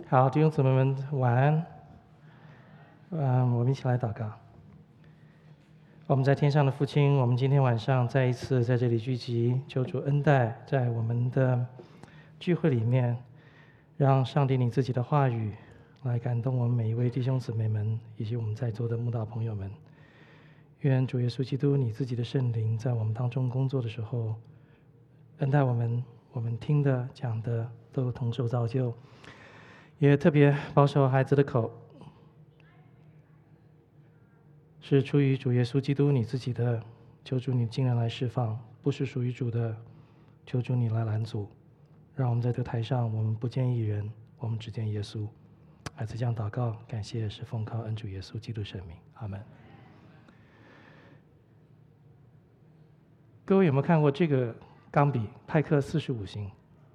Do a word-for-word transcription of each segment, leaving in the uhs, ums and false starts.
好，弟兄姊妹们晚安。嗯，我们一起来祷告。我们在天上的父亲，我们今天晚上再一次在这里聚集，求主恩待在我们的聚会里面，让上帝你自己的话语来感动我们每一位弟兄姊妹们，以及我们在座的慕道朋友们。愿主耶稣基督你自己的圣灵在我们当中工作的时候，恩待我们，我们听的讲的都同受造就。也特别保守孩子的口，是出于主耶稣基督你自己的，求主你尽量来释放；不是属于主的，求主你来拦阻。让我们在这台上，我们不见一人，我们只见耶稣。孩子这样祷告，感谢是奉靠恩主耶稣基督圣名，阿们。各位有没有看过这个钢笔派克四十五型？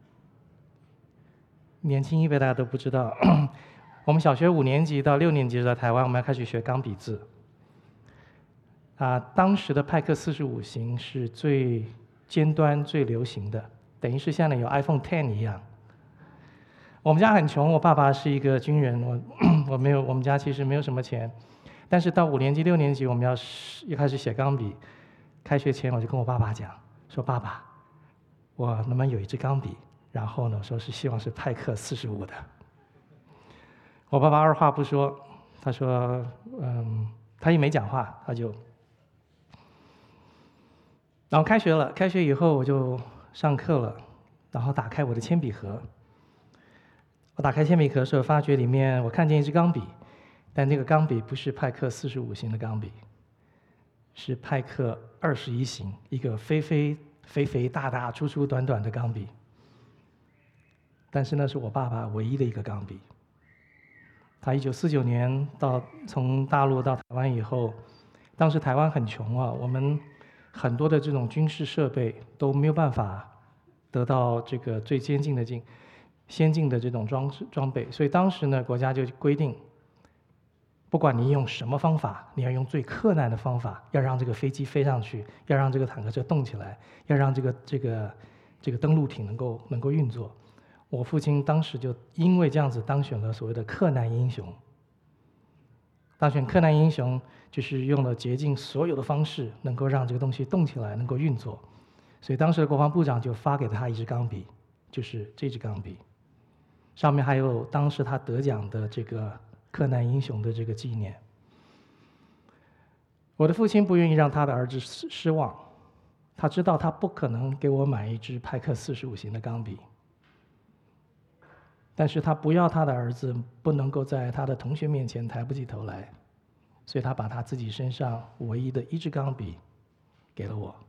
年轻一辈大家都不知道，我们小学五年级到六年级在台湾，我们要开始学钢笔字。啊，当时的派克四十五型是最尖端、最流行的，等于是像有 iPhone Ten 一样。我们家很穷，我爸爸是一个军人，我我没有，我们家其实没有什么钱。但是到五年级、六年级，我们要又开始写钢笔。开学前我就跟我爸爸讲，说爸爸，我能不能有一支钢笔？然后呢，说是希望是派克四十五的。我爸爸二话不说，他说，嗯，他也没讲话，他就，然后开学了，开学以后我就上课了，然后打开我的铅笔盒。我打开铅笔盒的时候，发觉里面我看见一支钢笔，但那个钢笔不是派克四十五型的钢笔，是派克二十一型，一个肥肥肥肥大大、粗粗短短的钢笔。但是那是我爸爸唯一的一个钢笔。他一九四九年到从大陆到台湾以后，当时台湾很穷啊，我们很多的这种军事设备都没有办法得到这个最先进的进先进的这种装装备，所以当时呢，国家就规定，不管你用什么方法，你要用最困难的方法，要让这个飞机飞上去，要让这个坦克车动起来，要让这个这个这个登陆艇能够能够运作。我父亲当时就因为这样子当选了所谓的克难英雄。当选克难英雄就是用了竭尽所有的方式，能够让这个东西动起来，能够运作。所以当时的国防部长就发给他一支钢笔，就是这支钢笔，上面还有当时他得奖的这个克难英雄的这个纪念。我的父亲不愿意让他的儿子失望，他知道他不可能给我买一支派克四十五型的钢笔。但是他不要他的儿子不能够在他的同学面前抬不起头来，所以他把他自己身上唯一的一支钢笔给了我。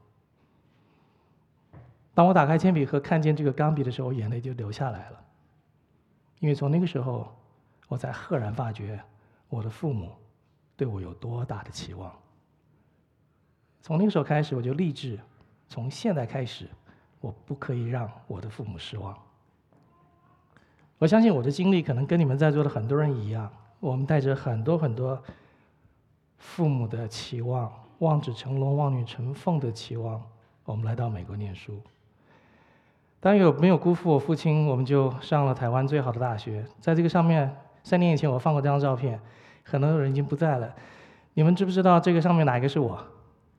当我打开铅笔盒看见这个钢笔的时候，我眼泪就流下来了，因为从那个时候我才赫然发觉我的父母对我有多大的期望。从那个时候开始，我就立志，从现在开始，我不可以让我的父母失望。我相信我的经历可能跟你们在座的很多人一样，我们带着很多很多父母的期望，望子成龙、望女成凤的期望，我们来到美国念书。当然有没有辜负我父亲，我们就上了台湾最好的大学。在这个上面，三年以前我放过这张照片，很多人已经不在了。你们知不知道这个上面哪一个是我？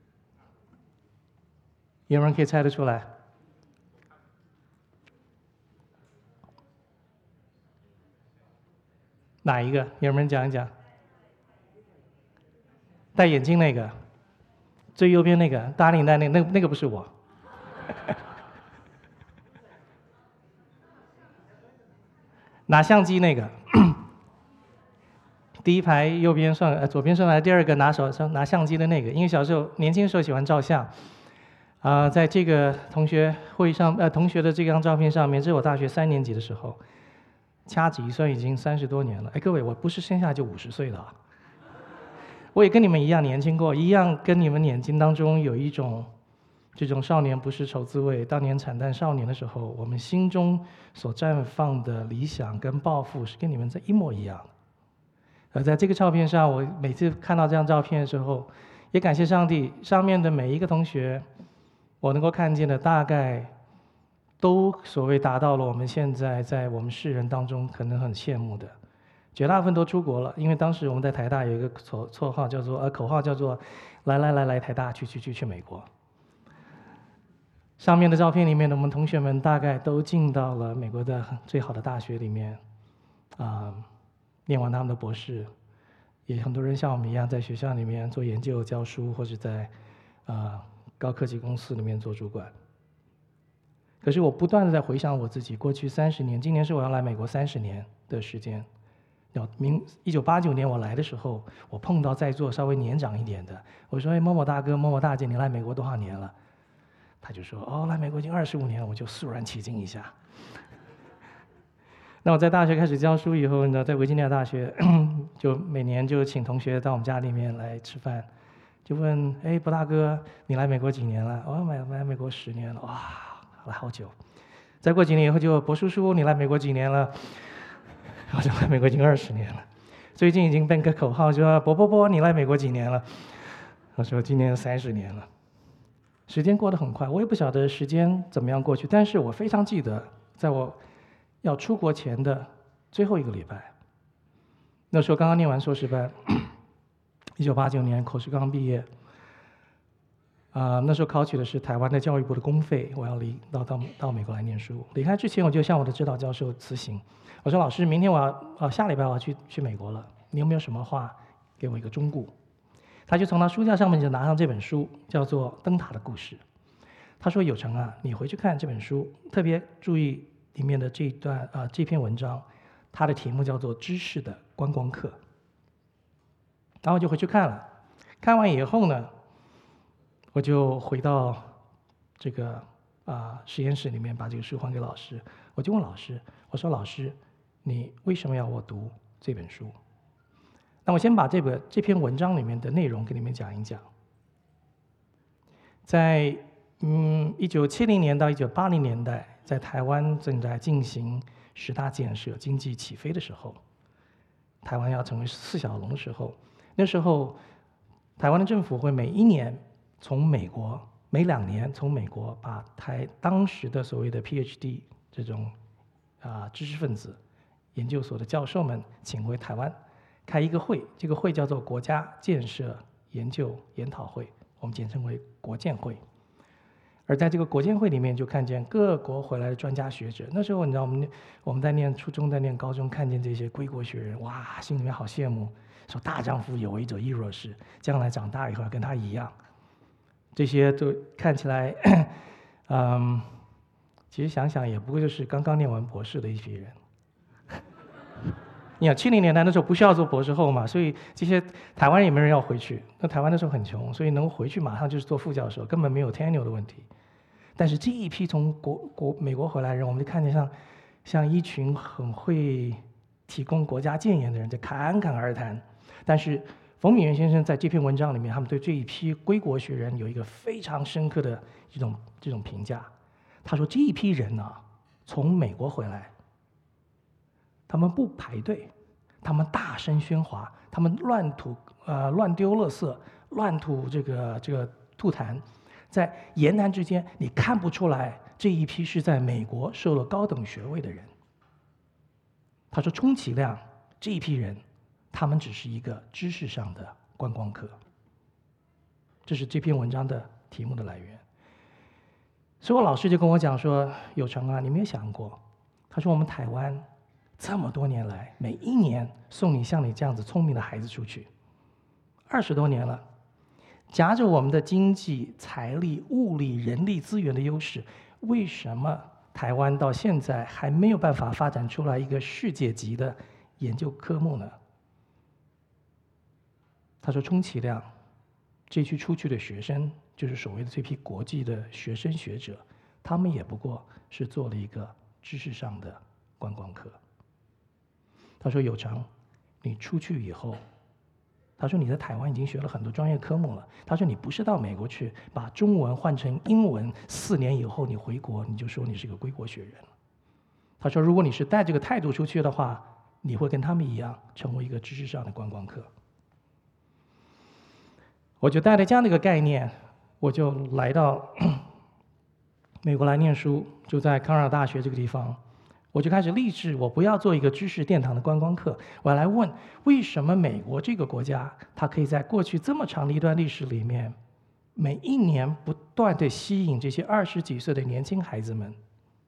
有人可以猜得出来？哪一个？有人讲一讲。戴眼镜那个，最右边那个打领带那那那个不是我。拿相机那个，第一排右边上呃左边上来第二个拿手上拿相机的那个，因为小时候年轻的时候喜欢照相，啊、呃，在这个同学会上呃同学的这张照片上面，这是我大学三年级的时候。掐指一算，已经三十多年了。哎，各位，我不是生下就五十岁的啊，我也跟你们一样年轻过，一样跟你们眼睛当中有一种这种少年不识愁滋味。当年惨淡少年的时候，我们心中所绽放的理想跟抱负是跟你们在一模一样的。而在这个照片上，我每次看到这张照片的时候，也感谢上帝，上面的每一个同学，我能够看见的大概都所谓达到了我们现在在我们世人当中可能很羡慕的，绝大部分都出国了。因为当时我们在台大有一个绰绰号叫做呃口号叫做“来来来来台大，去去去去美国”。上面的照片里面的我们同学们大概都进到了美国的最好的大学里面，啊、呃，念完他们的博士，也很多人像我们一样在学校里面做研究、教书，或者在啊、呃、高科技公司里面做主管。可是我不断的在回想我自己过去三十年，今年是我要来美国三十年的时间。要明一九八九年我来的时候，我碰到在座稍微年长一点的，我说：“哎，某某大哥、某某大姐，你来美国多少年了？”他就说：“哦，来美国已经二十五年了。”我就肃然起敬一下。那我在大学开始教书以后呢，在维吉尼亚大学，就每年就请同学到我们家里面来吃饭，就问：“哎，博大哥，你来美国几年了？”“我来来美国十年了。”“哇，来好久。”再过几年以后就：“博叔叔，你来美国几年了？”“我就来美国已经二十年了。”最近已经变个口号，说：“博博博，你来美国几年了？”我说：“今年三十年了。”时间过得很快，我也不晓得时间怎么样过去，但是我非常记得，在我要出国前的最后一个礼拜，那时候刚刚念完硕士班，一九八九年口试刚毕业，啊、呃，那时候考取的是台湾的教育部的公费，我要离到到到美国来念书。离开之前，我就向我的指导教授辞行，我说：“老师，明天我要啊下礼拜我要去去美国了，你有没有什么话给我一个忠告？”他就从他书架上面就拿上这本书，叫做《灯塔的故事》。他说：“有成啊，你回去看这本书，特别注意里面的这一段啊、呃、这篇文章，它的题目叫做《知识的观光客》。”然后我就回去看了，看完以后呢，我就回到这个啊、呃、实验室里面，把这个书还给老师。我就问老师：“我说老师，你为什么要我读这本书？”那我先把这个这篇文章里面的内容给你们讲一讲。在嗯一九七零年到一九八零年代，在台湾正在进行十大建设、经济起飞的时候，台湾要成为四小龙的时候，那时候台湾的政府会每一年从美国，每两年从美国把台当时的所谓的 P H D 这种啊知识分子、研究所的教授们请回台湾。开一个会，这个会叫做国家建设研究研讨会，我们简称为国建会。而在这个国建会里面，就看见各国回来的专家学者。那时候你知道，我们我们在念初中、在念高中，看见这些归国学人，哇，心里面好羡慕，说大丈夫有为者亦若是，将来长大以后要跟他一样。这些都看起来，嗯，其实想想也不过就是刚刚念完博士的一批人。你想七零年代那时候不需要做博士后嘛，所以这些台湾也没人要回去。那台湾那时候很穷，所以能回去马上就是做副教授，根本没有 tenure 的问题。但是这一批从国国美国回来的人，我们就看见像像一群很会提供国家建言的人在侃侃而谈。但是冯敏元先生在这篇文章里面，他们对这一批归国学人有一个非常深刻的这种这种评价。他说这一批人呢、啊，从美国回来。他们不排队，他们大声喧哗，他们乱吐呃乱丢垃圾，乱吐这个这个吐痰，在言谈之间，你看不出来这一批是在美国受了高等学位的人。他说，充其量这一批人，他们只是一个知识上的观光客。这是这篇文章的题目的来源。所以我老师就跟我讲说：“有成啊，你没有想过？”他说：“我们台湾。”这么多年来，每一年送你像你这样子聪明的孩子出去，二十多年了，夹着我们的经济、财力、物力、人力资源的优势，为什么台湾到现在还没有办法发展出来一个世界级的研究科目呢？他说，充其量，这批出去的学生，就是所谓的这批国际的学生学者，他们也不过是做了一个知识上的观光客。他说：“有成，你出去以后，他说你在台湾已经学了很多专业科目了。他说你不是到美国去把中文换成英文，四年以后你回国你就说你是个归国学人了。他说如果你是带这个态度出去的话，你会跟他们一样成为一个知识上的观光客。”我就带着这样的一个概念，我就来到美国来念书，就在康奈尔大学这个地方，我就开始立志，我不要做一个知识殿堂的观光客，我要来问，为什么美国这个国家，它可以在过去这么长的一段历史里面，每一年不断地吸引这些二十几岁的年轻孩子们，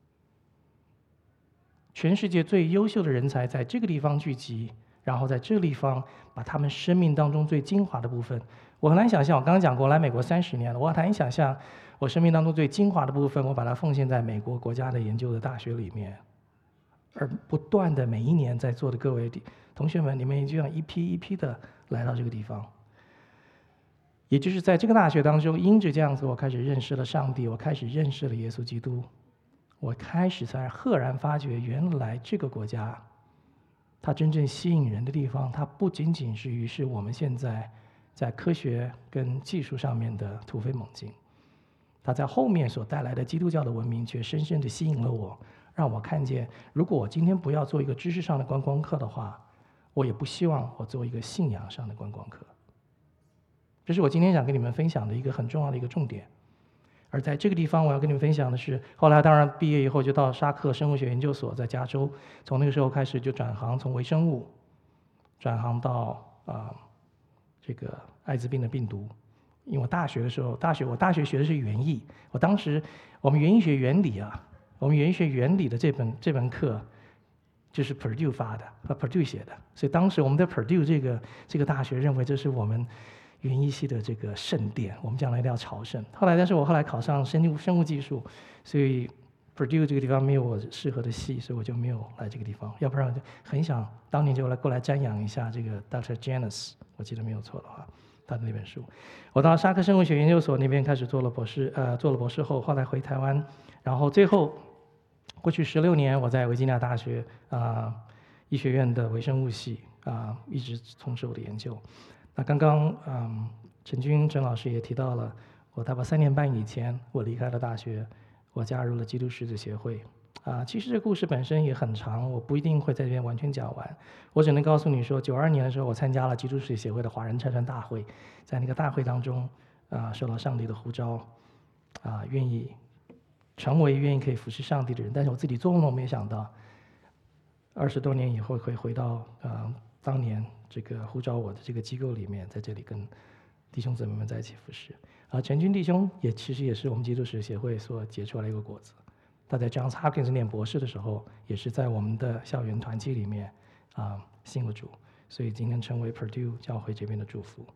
全世界最优秀的人才在这个地方聚集，然后在这个地方把他们生命当中最精华的部分，我很难想象，我刚刚讲过来美国三十年了，我很难想象我生命当中最精华的部分，我把它奉献在美国国家的研究的大学里面，而不断的每一年在座的各位同学们，你们也就这样一批一批的来到这个地方。也就是在这个大学当中，因着这样子，我开始认识了上帝，我开始认识了耶稣基督，我开始才赫然发觉，原来这个国家，它真正吸引人的地方，它不仅仅是于是我们现在在科学跟技术上面的突飞猛进，它在后面所带来的基督教的文明，却深深地吸引了我，让我看见，如果我今天不要做一个知识上的观光客的话，我也不希望我做一个信仰上的观光客。这是我今天想跟你们分享的一个很重要的一个重点。而在这个地方，我要跟你们分享的是，后来当然毕业以后就到沙克生物学研究所，在加州，从那个时候开始就转行，从微生物转行到啊、呃、这个艾滋病的病毒。因为我大学的时候，大学我大学学的是园艺，我当时我们园艺学原理啊，我们园艺学原理的这本这门课就是 Purdue 发的，和 Purdue 写的，所以当时我们在 Purdue 这个这个大学认为这是我们园艺系的这个圣殿，我们将来一定要朝圣。后来，但是我后来考上生物生物技术，所以 Purdue 这个地方没有我适合的系，所以我就没有来这个地方。要不然我就很想当年就来过来瞻仰一下这个 Doctor Janus， 我记得没有错的话，他的那本书。我到沙克生物学研究所那边开始做了博士，呃，做了博士后，后来回台湾，然后最后过去十六年我在维吉尼亚大学啊、呃、医学院的微生物系啊、呃、一直从事我的研究。那刚刚嗯，陈军陈老师也提到了，我大概三年半以前，我离开了大学，我加入了基督使者协会。啊，其实这个故事本身也很长，我不一定会在这边完全讲完。我只能告诉你说，九二年的时候，我参加了基督使者协会的华人参传大会，在那个大会当中，啊，受到上帝的呼召，啊，愿意成为愿意可以服侍上帝的人。但是我自己做梦都没有想到，二十多年以后会回到啊当年这个呼召我的这个机构里面，在这里跟弟兄姊妹们在一起服侍。啊，陈军弟兄也其实也是我们基督使者协会所结出来的一个果子。他在 Johns Hopkins 念博士的时候，也是在我们的校园团契里面啊信了主，所以今天成为 Purdue 教会这边的祝福。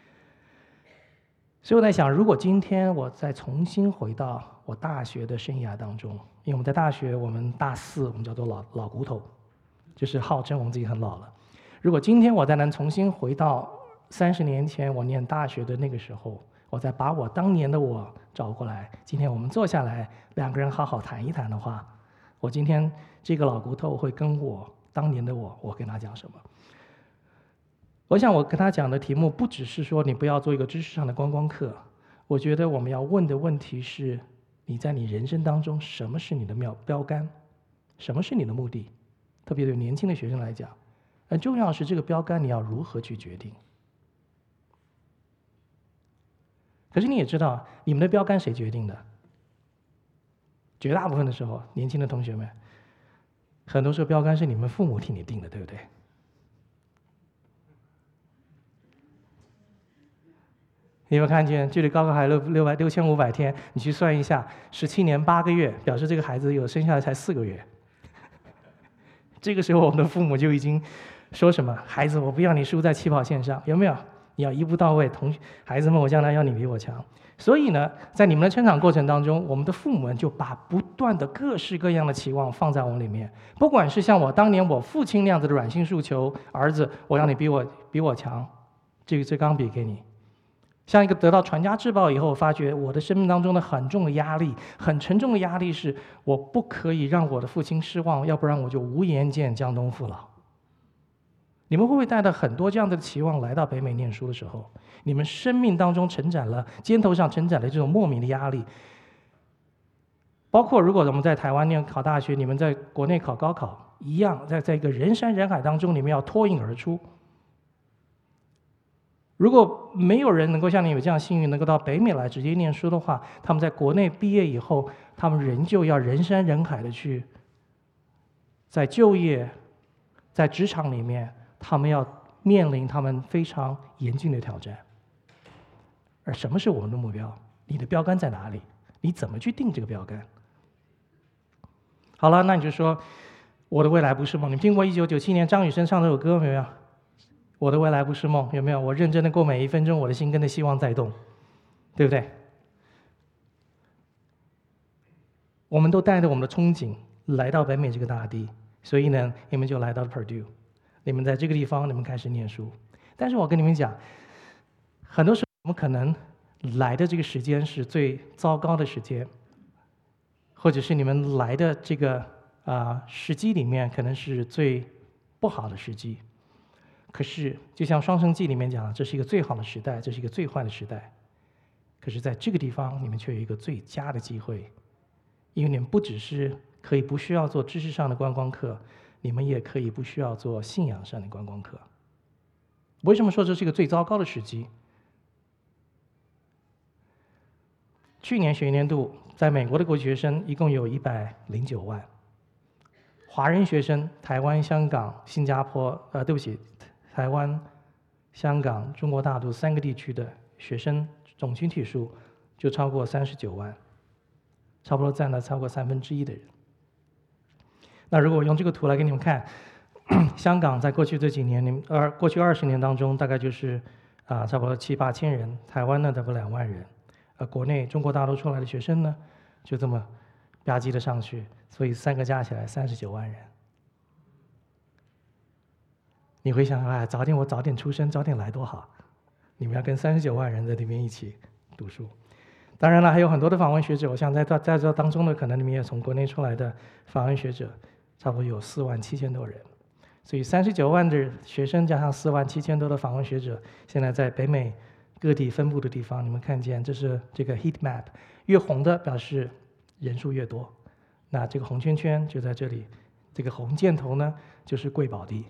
所以我在想，如果今天我再重新回到我大学的生涯当中，因为我们在大学，我们大四我们叫做老老骨头，就是号称我们自己很老了。如果今天我再能重新回到三十年前我念大学的那个时候，我再把我当年的我找过来，今天我们坐下来，两个人好好谈一谈的话，我今天这个老骨头会跟我当年的我，我跟他讲什么？我想我跟他讲的题目不只是说你不要做一个知识上的观光客，我觉得我们要问的问题是，你在你人生当中什么是你的标标杆，什么是你的目的？特别对年轻的学生来讲，很重要是这个标杆你要如何去决定。可是你也知道，你们的标杆谁决定的？绝大部分的时候，年轻的同学们，很多时候标杆是你们父母替你定的，对不对？你有没有看见，距离高考还六六百六千五百天，你去算一下，十七年八个月，表示这个孩子有生下来才四个月。这个时候，我们的父母就已经说什么：“孩子，我不要你输在起跑线上，有没有？你要一步到位，同孩子们，我将来要你比我强。”所以呢，在你们的成长过程当中，我们的父母们就把不断的各式各样的期望放在我们里面，不管是像我当年我父亲那样子的软性诉求，儿子，我要你比我比我强，这个这钢笔给你。像一个得到传家之宝以后，发觉我的生命当中的很重的压力，很沉重的压力是，我不可以让我的父亲失望，要不然我就无颜见江东父老。你们会不会带着很多这样的期望来到北美念书的时候，你们生命当中承载了肩头上承载了这种莫名的压力？包括如果我们在台湾念考大学，你们在国内考高考一样，在在一个人山人海当中，你们要脱颖而出。如果没有人能够像你有这样幸运，能够到北美来直接念书的话，他们在国内毕业以后， 他们仍旧要人山人海的去在就业、在职场里面，他们要面临他们非常严峻的挑战。而什么是我们的目标？你的标杆在哪里？你怎么去定这个标杆？好了，那你就说我的未来不是梦。你听过一九九七年张雨生唱这首歌没有？我的未来不是梦，有没有？我认真的过每一分钟，我的心跟着希望在动，对不对？我们都带着我们的憧憬来到北美这个大地，所以呢，你们就来到了 Purdue， 你们在这个地方，你们开始念书。但是我跟你们讲，很多时候我们可能来的这个时间是最糟糕的时间，或者是你们来的这个啊、呃、时机里面可能是最不好的时机。可是，就像《双城记》里面讲，这是一个最好的时代，这是一个最坏的时代。可是，在这个地方，你们却有一个最佳的机会，因为你们不只是可以不需要做知识上的观光客，你们也可以不需要做信仰上的观光客。为什么说这是一个最糟糕的时机？去年学年度，在美国的国际学生一共有一百零九万，华人学生，台湾、香港、新加坡，呃，对不起。台湾、香港、中国大陆三个地区的学生总群体数就超过三十九万，差不多占了超过三分之一的人。那如果我用这个图来给你们看，香港在过去这几年，你们二过去二十年当中，大概就是啊、呃、差不多七八千人，台湾呢大概两万人，而国内中国大陆出来的学生呢，就这么吧唧的上去，所以三个加起来三十九万人。你会想，哎，早点我早点出生，早点来多好！你们要跟三十九万人在里面一起读书。当然了，还有很多的访问学者，我想在在这当中的，可能你们也从国内出来的访问学者，差不多有四万七千多人。所以三十九万的学生加上四万七千多的访问学者，现在在北美各地分布的地方，你们看见这是这个 heat map， 越红的表示人数越多。那这个红圈圈就在这里，这个红箭头呢就是贵宝地。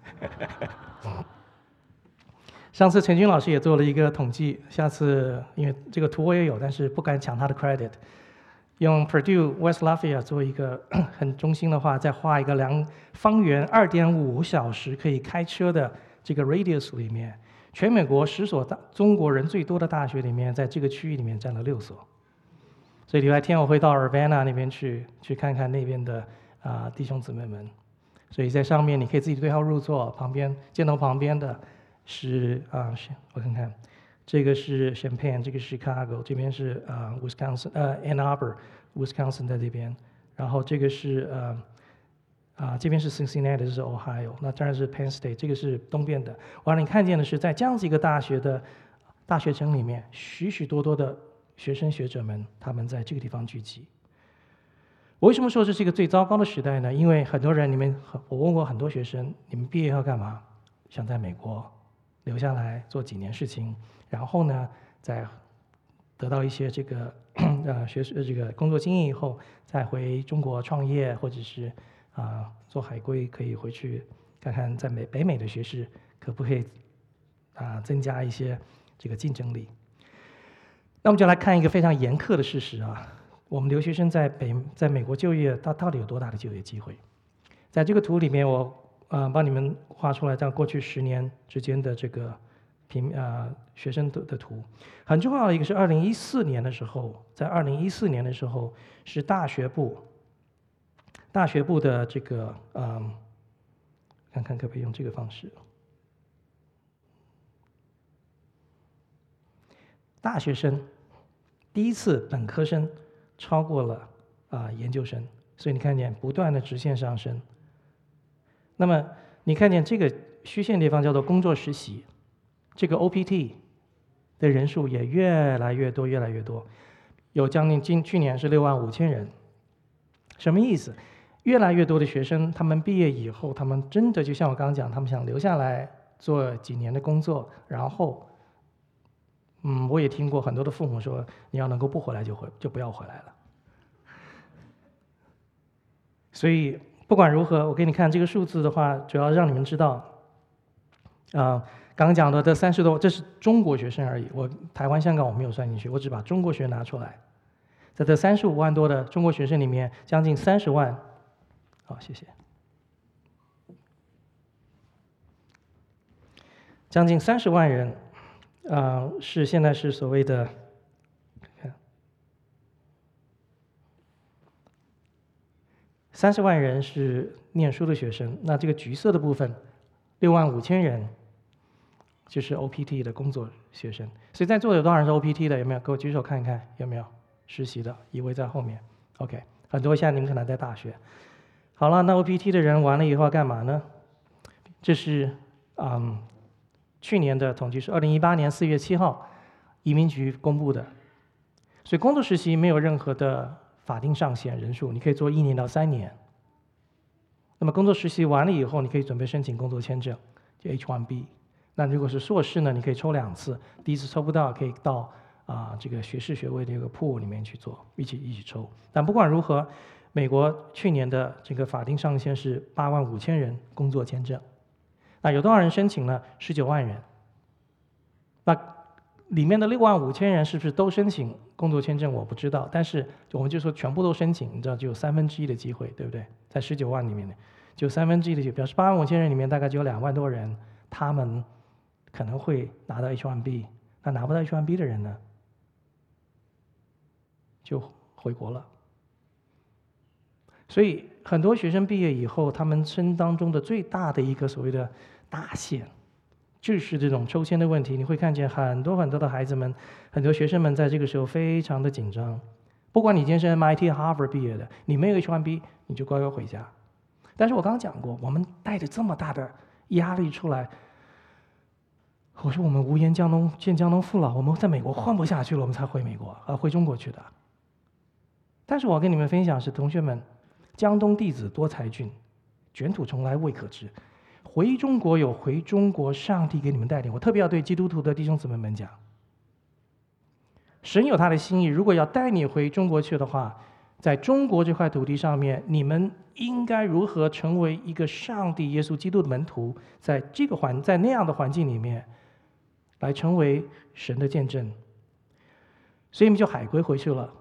上次陈军老师也做了一个统计，下次因为这个图我也有，但是不敢抢他的 credit， 用 Purdue West Lafayette 做一个很中心的话，再画一个量方圆二点五小时可以开车的这个 radius 里面，全美国十所大中国人最多的大学里面，在这个区域里面占了六所。所以礼拜天我会到 Urbana 那边去，去看看那边的啊、呃、弟兄姊妹们。所以在上面你可以自己对号入座，旁边箭头旁边的是啊，我看看，这个是 Champaign， 这个是 Chicago， 这边是啊 Wisconsin， 呃 Ann Arbor，Wisconsin 在这边，然后这个是呃啊这边是 Cincinnati， 这是 Ohio， 那当然是 Penn State， 这个是东边的。我让你看见的是，在这样子一个大学的大学城里面，许许多多的学生学者们，他们在这个地方聚集。我为什么说这是一个最糟糕的时代呢？因为很多人，你们我问过很多学生，你们毕业要干嘛？想在美国留下来做几年事情，然后呢，再得到一些这个呃学这个工作经验以后，再回中国创业，或者是啊、呃、做海归，可以回去看看在美北美的学士可不可以啊、呃、增加一些这个竞争力。那我们就来看一个非常严苛的事实啊。我们留学生在北在美国就业，他到底有多大的就业机会？在这个图里面，我呃帮你们画出来，在过去十年之间的这个平呃学生的的图。很重要的一个是二零一四年的时候，在二零一四年的时候是大学部大学部的这个嗯，看看可不可以用这个方式。大学生第一次本科生超过了啊、呃、研究生，所以你看见不断的直线上升。那么你看见这个虚线地方叫做工作实习，这个 O P T 的人数也越来越多，越来越多，有将近今去年是六万五千人。什么意思？越来越多的学生，他们毕业以后，他们真的就像我刚刚讲，他们想留下来做几年的工作，然后。嗯，我也听过很多的父母说，你要能够不回来就回，就不要回来了。所以不管如何，我给你看这个数字的话，主要让你们知道，啊、呃，刚刚讲的这三十多，这是中国学生而已。我台湾、香港我没有算进去，我只把中国学拿出来。 在这三十五万多的中国学生里面，将近三十万，好，谢谢，将近三十万人，啊、呃，是现在是所谓的。三十万人是念书的学生，那这个橘色的部分，六万五千人就是 O P T 的工作学生。所以在座有多少人是 O P T 的？有没有？给我举手看一看，有没有实习的？一位在后面。OK， 很多现在你们可能在大学。好了，那 O P T 的人完了以后要干嘛呢？这是嗯去年的统计是二零一八年四月七号移民局公布的。所以工作实习没有任何的法定上限人数，你可以做一年到三年。那么工作实习完了以后，你可以准备申请工作签证，就 H 一 B。那如果是硕士呢，你可以抽两次，第一次抽不到，可以到啊、呃、这个学士学位的一个 pool 里面去做，一起一起抽。但不管如何，美国去年的这个法定上限是八万五千人工作签证。那有多少人申请呢？十九万人。那里面的六万五千人是不是都申请工作签证？我不知道，但是我们就说全部都申请，你知道就有三分之一的机会，对不对？在十九万里面，就三分之一的机会，表示八万五千人里面大概只有两万多人，他们可能会拿到 H 一 B。那拿不到 H 一 B 的人呢，就回国了。所以很多学生毕业以后，他们生当中的最大的一个所谓的大限，就是这种抽签的问题。你会看见很多很多的孩子们，很多学生们在这个时候非常的紧张。不管你今天是 M I T、Harvard 毕业的，你没有 H 一 B， 你就乖乖回家。但是我刚刚讲过，我们带着这么大的压力出来，我说我们无颜江东见江东父老，我们在美国混不下去了，我们才回美国，呃，回中国去的。但是我跟你们分享是，同学们，江东弟子多才俊，卷土重来未可知。回中国有回中国上帝给你们带领，我特别要对基督徒的弟兄姊妹们讲，神有他的心意，如果要带你回中国去的话，在中国这块土地上面，你们应该如何成为一个上帝耶稣基督的门徒，在这个环在那样的环境里面来成为神的见证。所以你们就海归回去了。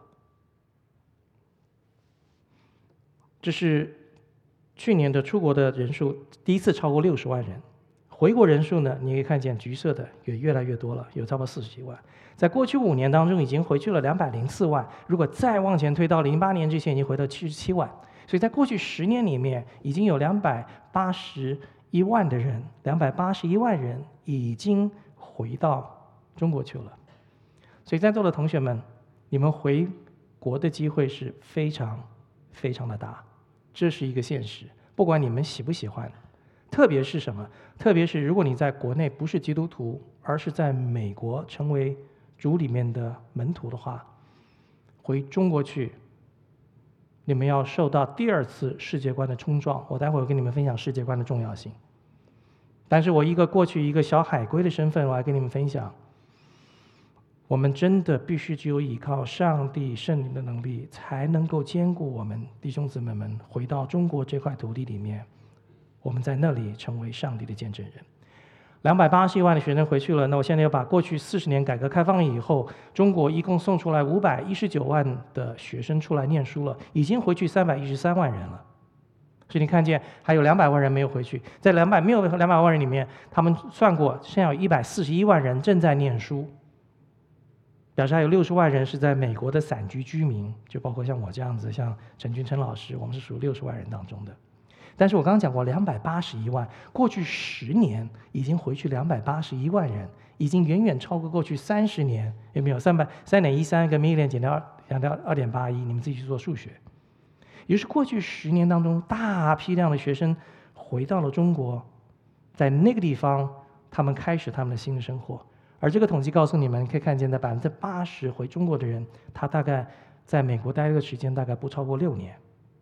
这是去年的出国的人数第一次超过六十万人，回国人数呢，你可以看见橘色的也越来越多了，有差不多四十几万。在过去五年当中，已经回去了两百零四万。如果再往前推到零八年之前，已经回到七十七万。所以在过去十年里面，已经有两百八十一万的人，两百八十一万人已经回到中国去了。所以在座的同学们，你们回国的机会是非常非常的大，这是一个现实，不管你们喜不喜欢。特别是什么？特别是如果你在国内不是基督徒，而是在美国成为主里面的门徒的话，回中国去，你们要受到第二次世界观的冲撞。我待会儿跟你们分享世界观的重要性。但是我一个过去一个小海归的身份，我来跟你们分享，我们真的必须只有依靠上帝圣灵的能力，才能够兼顾我们弟兄姊妹们回到中国这块土地里面，我们在那里成为上帝的见证人。两百八十一万的学生回去了，那我现在要把过去四十年改革开放以后，中国一共送出来五百一十九万的学生出来念书了，已经回去三百一十三万人了。所以你看见还有两百万人没有回去，在两百没有两百万人里面，他们算过，现在有一百四十一万人正在念书，表示还有六十万人是在美国的散居居民，就包括像我这样子，像陈君陈老师，我们是属于六十万人当中的。但是我刚刚讲过，两百八十一万，过去十年已经回去两百八十一万人，已经远远超过过去三十年，有没有？三百三点一三跟 million 减掉减掉二点八一，你们自己去做数学。也就是过去十年当中，大批量的学生回到了中国，在那个地方，他们开始他们的新的生活。而这个统计告诉你们，可以看见，在百分之八十回中国的人，他大概在美国待的时间大概不超过六年。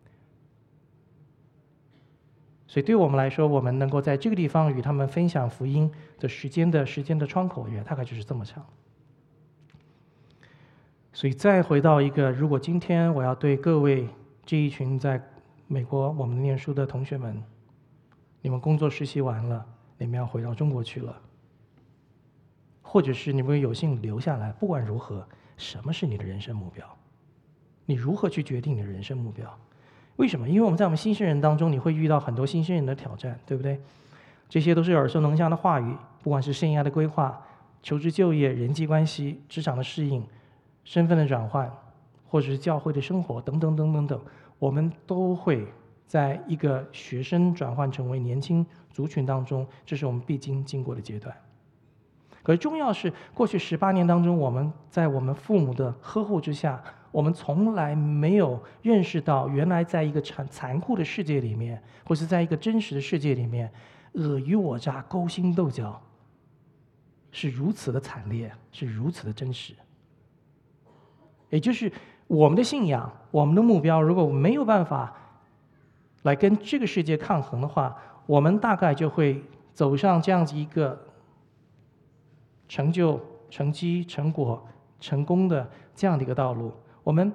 所以对我们来说，我们能够在这个地方与他们分享福音的时间的时间的窗口也大概就是这么长。所以再回到一个，如果今天我要对各位这一群在美国我们念书的同学们，你们工作实习完了，你们要回到中国去了，或者是你们有幸留下来，不管如何，什么是你的人生目标？ 你如何去决定你的人生目标？为什么？因为我们在我们新生人当中，你会遇到很多新生人的挑战，对不对？这些都是耳熟能详的话语，不管是生涯的规划、求职就业、人际关系、职场的适应、身份的转换，或者是教会的生活等等等等等，我们都会在一个学生转换成为年轻族群当中，这是我们必经经过的阶段。可是重要是，过去十八年当中，我们在我们父母的呵护之下，我们从来没有认识到，原来在一个残残酷的世界里面，或是在一个真实的世界里面，尔虞我诈、勾心斗角是如此的惨烈，是如此的真实。也就是我们的信仰、我们的目标，如果没有办法来跟这个世界抗衡的话，我们大概就会走上这样子一个成就、成绩、成果、成功的这样的一个道路。我们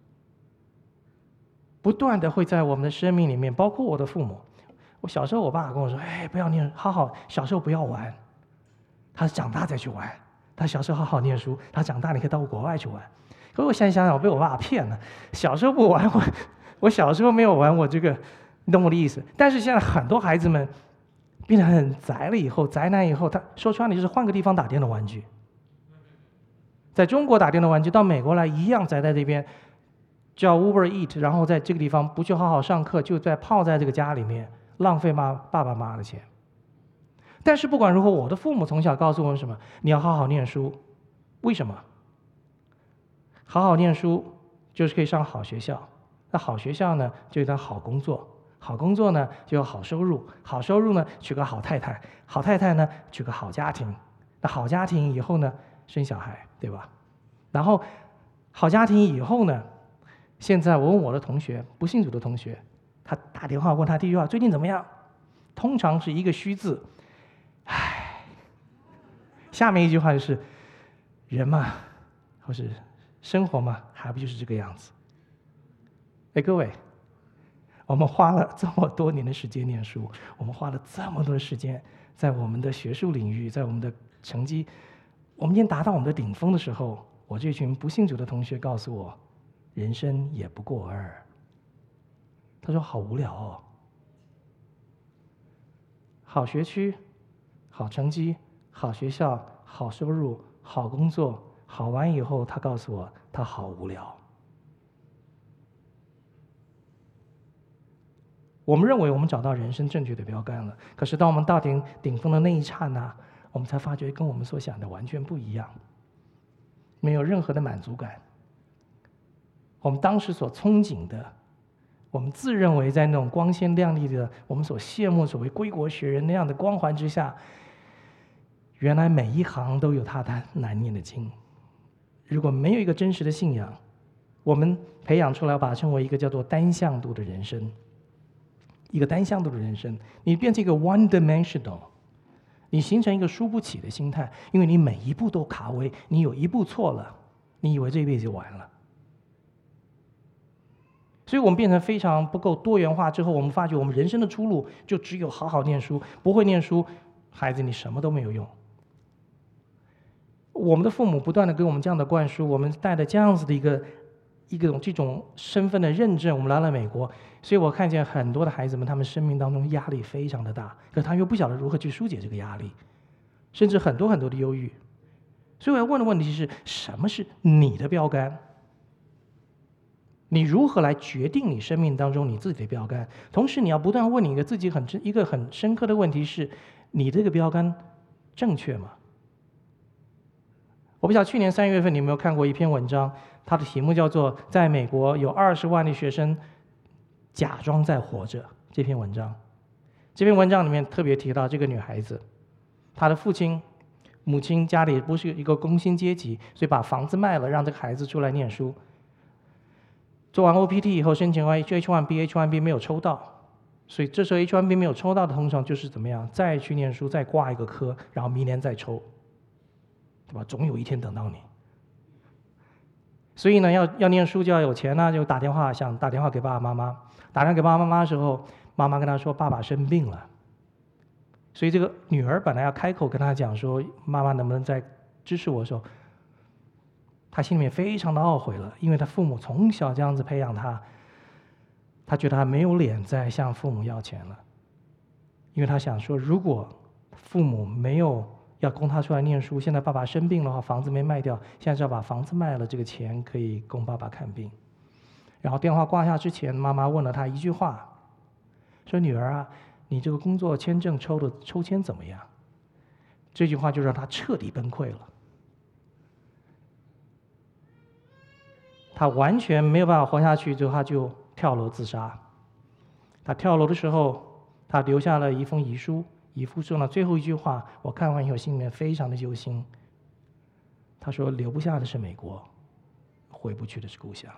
不断的会在我们的生命里面，包括我的父母。我小时候，我爸跟我说：“哎，不要念，好好，小时候不要玩，他长大再去玩。他小时候好好念书，他长大你可以到国外去玩。”可是我现在想想，我被我爸骗了。小时候不玩，我我小时候没有玩，我这个，你懂我的意思？但是现在很多孩子们变得很宅了以后，宅男以后，他说穿了就是换个地方打电动玩具。在中国打电动玩具，到美国来一样宅在这边，叫 Uber Eat， 然后在这个地方不去好好上课，就在泡在这个家里面，浪费妈爸爸妈妈的钱。但是不管如何，我的父母从小告诉我什么？你要好好念书。为什么？好好念书就是可以上好学校，那好学校呢就有点好工作，好工作呢就有好收入，好收入呢娶个好太太，好太太呢娶个好家庭，那好家庭以后呢生小孩，对吧？然后好家庭以后呢，现在我问我的同学，不信主的同学，他打电话问他第一句话：最近怎么样？通常是一个虚字，唉，下面一句话就是人嘛，或是生活嘛，还不就是这个样子？哎，各位，我们花了这么多年的时间念书，我们花了这么多的时间在我们的学术领域，在我们的成绩，我们已经达到我们的顶峰的时候，我这群不信主的同学告诉我，人生也不过尔。他说好无聊哦，好学区，好成绩，好学校，好收入，好工作。好完以后，他告诉我，他好无聊。我们认为我们找到人生正确的标杆了，可是当我们到顶顶峰的那一刹那，我们才发觉跟我们所想的完全不一样，没有任何的满足感。我们当时所憧憬的，我们自认为在那种光鲜亮丽的，我们所羡慕所谓归国学人那样的光环之下，原来每一行都有它的难念的经。如果没有一个真实的信仰，我们培养出来把它称为一个叫做单向度的人生，一个单向度的人生，你变成一个 one dimensional， 你形成一个输不起的心态，因为你每一步都卡位，你有一步错了，你以为这一辈子就完了。所以我们变成非常不够多元化之后，我们发觉我们人生的出路就只有好好念书，不会念书，孩子你什么都没有用。我们的父母不断的给我们这样的灌输，我们带着这样子的一个一种这种身份的认证，我们来了美国，所以我看见很多的孩子们，他们生命当中压力非常的大，可他又不晓得如何去疏解这个压力，甚至很多很多的忧郁。所以我要问的问题是，什么是你的标杆？你如何来决定你生命当中你自己的标杆？同时，你要不断问你一个自己很一个很深刻的问题是：你这个标杆正确吗？我不晓得去年三月份你有没有看过一篇文章，它的题目叫做《在美国有二十万的学生假装在活着》。这篇文章，这篇文章里面特别提到这个女孩子，她的父亲、母亲家里不是一个工薪阶级，所以把房子卖了，让这个孩子出来念书。做完 O P T 以后，申请完 H 一 B H 一 B 没有抽到，所以这时候 H 一 B 没有抽到的，通常就是怎么样，再去念书，再挂一个科，然后明年再抽。对吧？总有一天等到你。所以呢，要要念书就要有钱呢、啊，就打电话想打电话给爸爸妈妈。打电话给爸爸妈妈的时候，妈妈跟他说爸爸生病了。所以这个女儿本来要开口跟他讲说妈妈能不能再支持我的时候， 他心里面非常的懊悔了，因为他父母从小这样子培养他，他觉得他没有脸再向父母要钱了，因为他想说，如果父母没有要供他出来念书，现在爸爸生病的话，房子没卖掉，现在只要把房子卖了，这个钱可以供爸爸看病。然后电话挂下之前，妈妈问了他一句话，说：“女儿啊，你这个工作签证抽的抽签怎么样？”这句话就让他彻底崩溃了，他完全没有办法活下去，之后他就跳楼自杀。他跳楼的时候，他留下了一封遗书，遗书中的最后一句话，我看完以后心里面非常的揪心。他说：“留不下的是美国，回不去的是故乡。”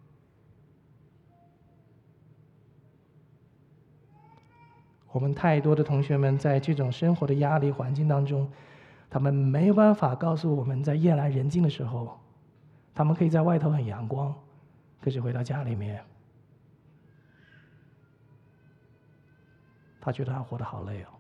我们太多的同学们在这种生活的压力环境当中，他们没有办法告诉我们，在夜阑人静的时候，他们可以在外头很阳光，可是回到家里面，他觉得他活得好累哦。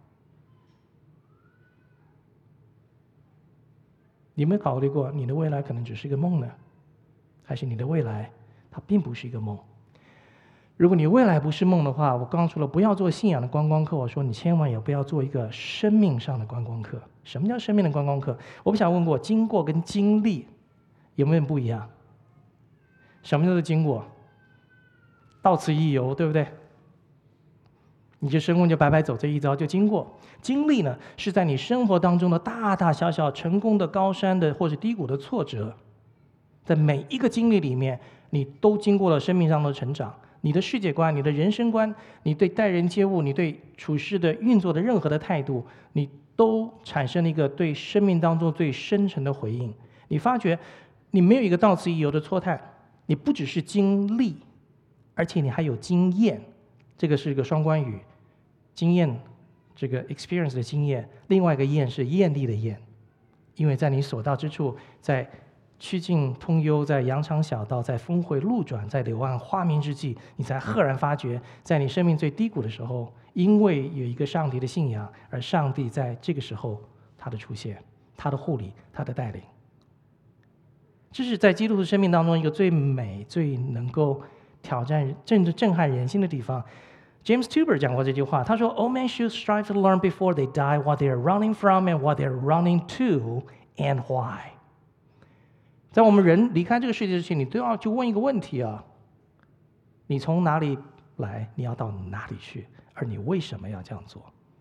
你有没有考虑过，你的未来可能只是一个梦呢？还是你的未来它并不是一个梦？如果你未来不是梦的话，我刚刚说了，不要做信仰的观光客，我说你千万也不要做一个生命上的观光客。什么叫生命的观光客？我不想问过，经过跟经历有没有不一样？什么叫做经过？到此一游，对不对？你这生活就白白走这一遭就经过。经历呢，是在你生活当中的大大小小成功的高山的或者低谷的挫折，在每一个经历里面，你都经过了生命上的成长。你的世界观、你的人生观、你对待人接物、你对处事的运作的任何的态度，你都产生了一个对生命当中最深沉的回应。你发觉，你没有一个到此一游的错探，你不只是经历，而且你还有经验。这个是一个双关语，经验，这个 experience 的经验，另外一个验是艳丽的艳，因为在你所到之处，在曲径通幽，在羊肠小道，在峰回路转，在柳暗花明之际，你才赫然发觉，在你生命最低谷的时候，因为有一个上帝的信仰，而上帝在这个时候他的出现，他的护理，他的带领，这是在基督的生命当中一个最美、最能够挑战、震震撼人心的地方。James Tuber 讲过这句话，他说 ：“All men should strive to learn before they die what they are running from and what they are running to and why。”在我们人离开这个世界之前，你都要去问一个问题啊：你从哪里来？你要到哪里去？而你为什么要这样做？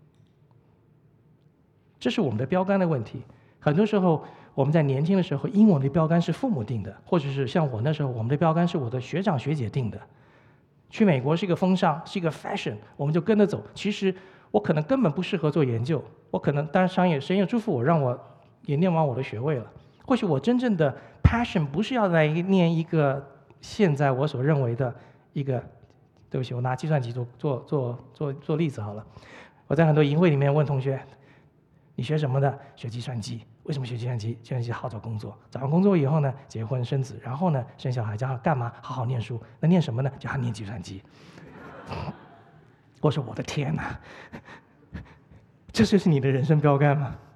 这是我们的标杆的问题。很多时候，我们在年轻的时候，因为我们的标杆是父母定的，或者是像我那时候，我们的标杆是我的学长学姐定的。去美国是一个风尚，是一个 fashion， 我们就跟着走。其实我可能根本不适合做研究，我可能当然商业神也祝福我，让我也念完我的学位了。或许我真正的 passion 不是要来念一个现在我所认为的一个，对不起，我拿计算机做做做做做例子好了。我在很多营会里面问同学，你学什么的？学计算机。为什么学计算机？计算机好找工作，找完工作以后呢，结婚生子，然后呢，生小孩，叫他干嘛？好好念书。那念什么呢？叫他念计算机。我说我的天哪，这就是你的人生标杆吗？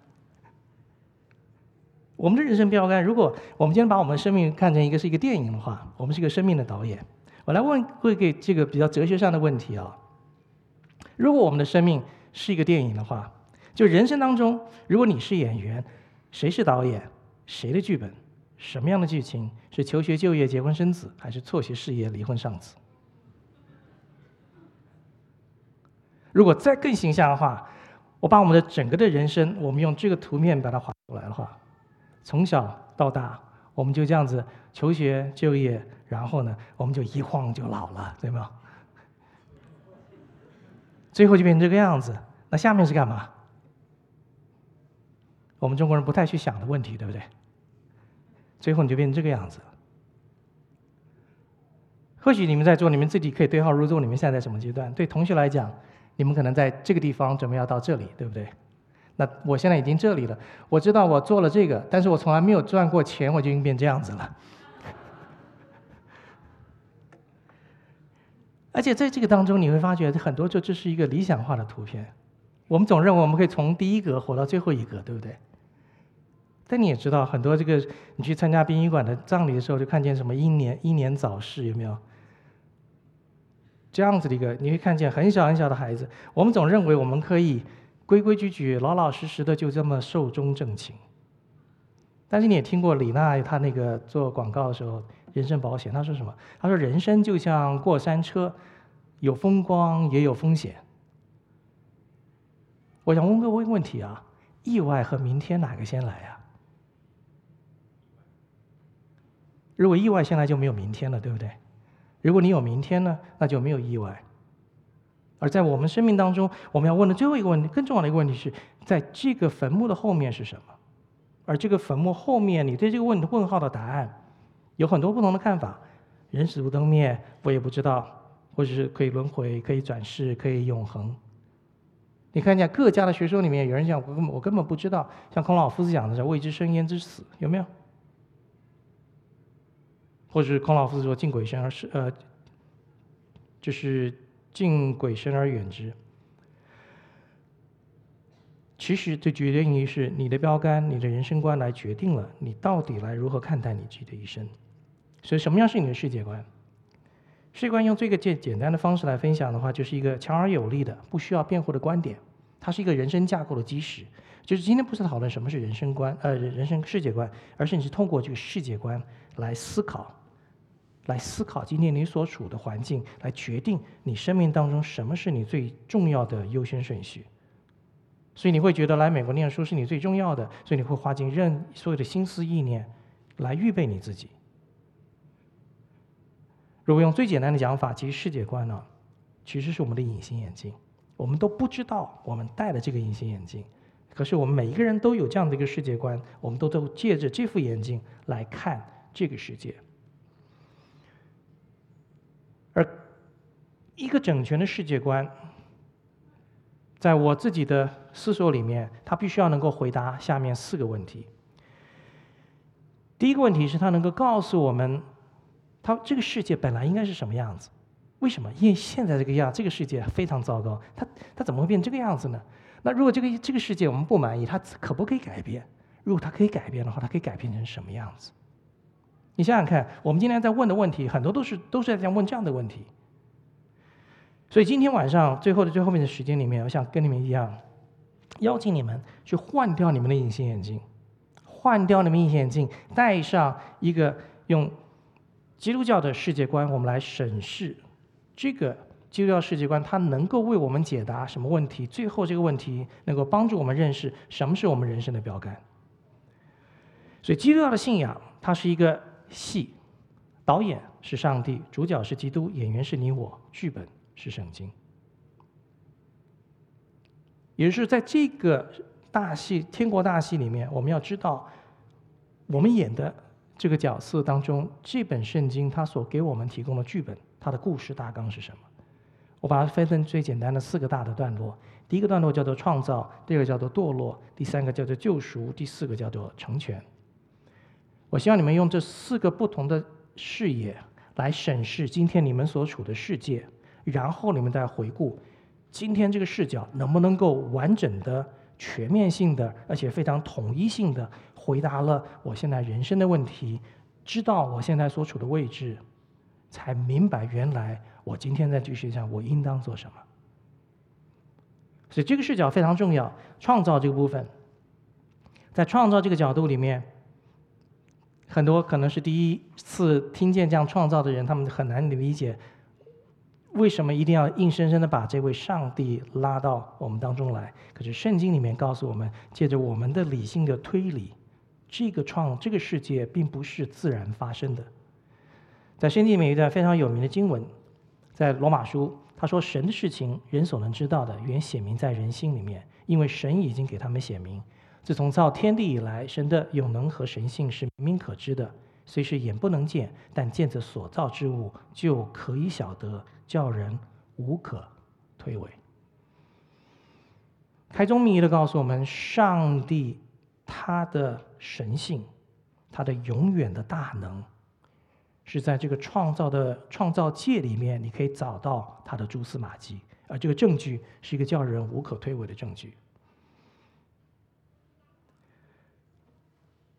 我们的人生标杆，如果我们今天把我们的生命看成一个是一个电影的话，我们是一个生命的导演。我来问会给这个比较哲学上的问题啊。如果我们的生命是一个电影的话，就人生当中，如果你是演员，谁是导演？谁的剧本？什么样的剧情？是求学、就业、结婚、生子，还是辍学、事业、离婚、丧子？如果再更形象的话，我把我们的整个的人生，我们用这个图片把它画出来的话，从小到大，我们就这样子求学、就业，然后呢，我们就一晃就老了，对吗？最后就变成这个样子。那下面是干嘛？我们中国人不太去想的问题，对不对？最后你就变成这个样子了。或许你们在做，你们自己可以对号入座，你们现在在什么阶段？对同学来讲，你们可能在这个地方准备要到这里，对不对？那我现在已经这里了，我知道我做了这个，但是我从来没有赚过钱，我就已经变这样子了。而且在这个当中，你会发觉很多这这是一个理想化的图片。我们总认为我们可以从第一格活到最后一格，对不对？ 但你也知道，很多这个你去参加殡仪馆的葬礼的时候，就看见什么英年英年早逝，有没有？这样子的一个，你会看见很小很小的孩子。我们总认为我们可以规规矩矩、老老实实的就这么寿终正寝。但是你也听过李娜她那个做广告的时候，人身保险，她说什么？她说人生就像过山车，有风光也有风险。我想问各位问题啊，意外和明天哪个先来啊？如果意外先来，就没有明天了，对不对？如果你有明天呢，那就没有意外。而在我们生命当中，我们要问的最后一个问题，更重要的一个问题是，在这个坟墓的后面是什么？而这个坟墓后面，你对这个问问号的答案，有很多不同的看法。人死如灯灭，我也不知道，或者是可以轮回，可以转世，可以永恒。你看见各家的学说里面，有人讲我根本我根本不知道，像孔老夫子讲的是未知生焉知死，有没有？或者是孔老夫子说敬鬼神而是呃，就是敬鬼神而远之。其实这决定于是你的标杆、你的人生观来决定了你到底来如何看待你自己的一生。所以，什么样是你的世界观？世界观用这个简简单的方式来分享的话，就是一个强而有力的、不需要辩护的观点。它是一个人生架构的基石。就是今天不是讨论什么是人生观，呃，人生世界观，而是你是通过这个世界观来思考。来思考今天你所处的环境，来决定你生命当中什么是你最重要的优先顺序。所以你会觉得来美国念书是你最重要的，所以你会花尽任所有的心思意念来预备你自己。如果用最简单的讲法，其实世界观呢，其实是我们的隐形眼镜。我们都不知道我们戴了这个隐形眼镜，可是我们每一个人都有这样的一个世界观，我们都都借着这副眼镜来看这个世界。而一个整全的世界观，在我自己的思索里面，它必须要能够回答下面四个问题。第一个问题是，它能够告诉我们，它这个世界本来应该是什么样子？为什么？因为现在这个样，这个世界非常糟糕，它它怎么会变成这个样子呢？那如果这个这个世界我们不满意，它可不可以改变？如果它可以改变的话，它可以改变成什么样子？你想想看，我们今天在问的问题，很多都是都是在问这样的问题。所以今天晚上最后的最后面的时间里面，我想跟你们一样，邀请你们去换掉你们的隐形眼镜，换掉你们隐形眼镜，戴上一个用基督教的世界观，我们来审视这个基督教世界观，它能够为我们解答什么问题？最后这个问题能够帮助我们认识什么是我们人生的标杆。所以基督教的信仰，它是一个戏，导演是上帝，主角是基督，演员是你我，剧本是圣经。也就是在这个大戏天国大戏里面，我们要知道我们演的这个角色当中，这本圣经它所给我们提供的剧本，它的故事大纲是什么？我把它分成最简单的四个大的段落。第一个段落叫做创造，第二个叫做堕落，第三个叫做救赎，第四个叫做成全。我希望你们用这四个不同的视野来审视今天你们所处的世界，然后你们再回顾今天这个视角能不能够完整的、全面性的，而且非常统一性的回答了我现在人生的问题，知道我现在所处的位置，才明白原来我今天在这个世界上我应当做什么。所以这个视角非常重要。创造这个部分，在创造这个角度里面，很多可能是第一次听见这样创造的人，他们很难理解为什么一定要硬生生的把这位上帝拉到我们当中来。可是圣经里面告诉我们，借着我们的理性的推理，这个创这个世界并不是自然发生的。在圣经里面有一段非常有名的经文，在罗马书，他说神的事情人所能知道的，原显明在人心里面，因为神已经给他们显明。自从造天地以来，神的永能和神性是明明可知的，虽是眼不能见，但见着所造之物，就可以晓得，叫人无可推诿。开宗明义的告诉我们，上帝他的神性，他的永远的大能，是在这个创造的创造界里面，你可以找到他的蛛丝马迹，而这个证据是一个叫人无可推诿的证据。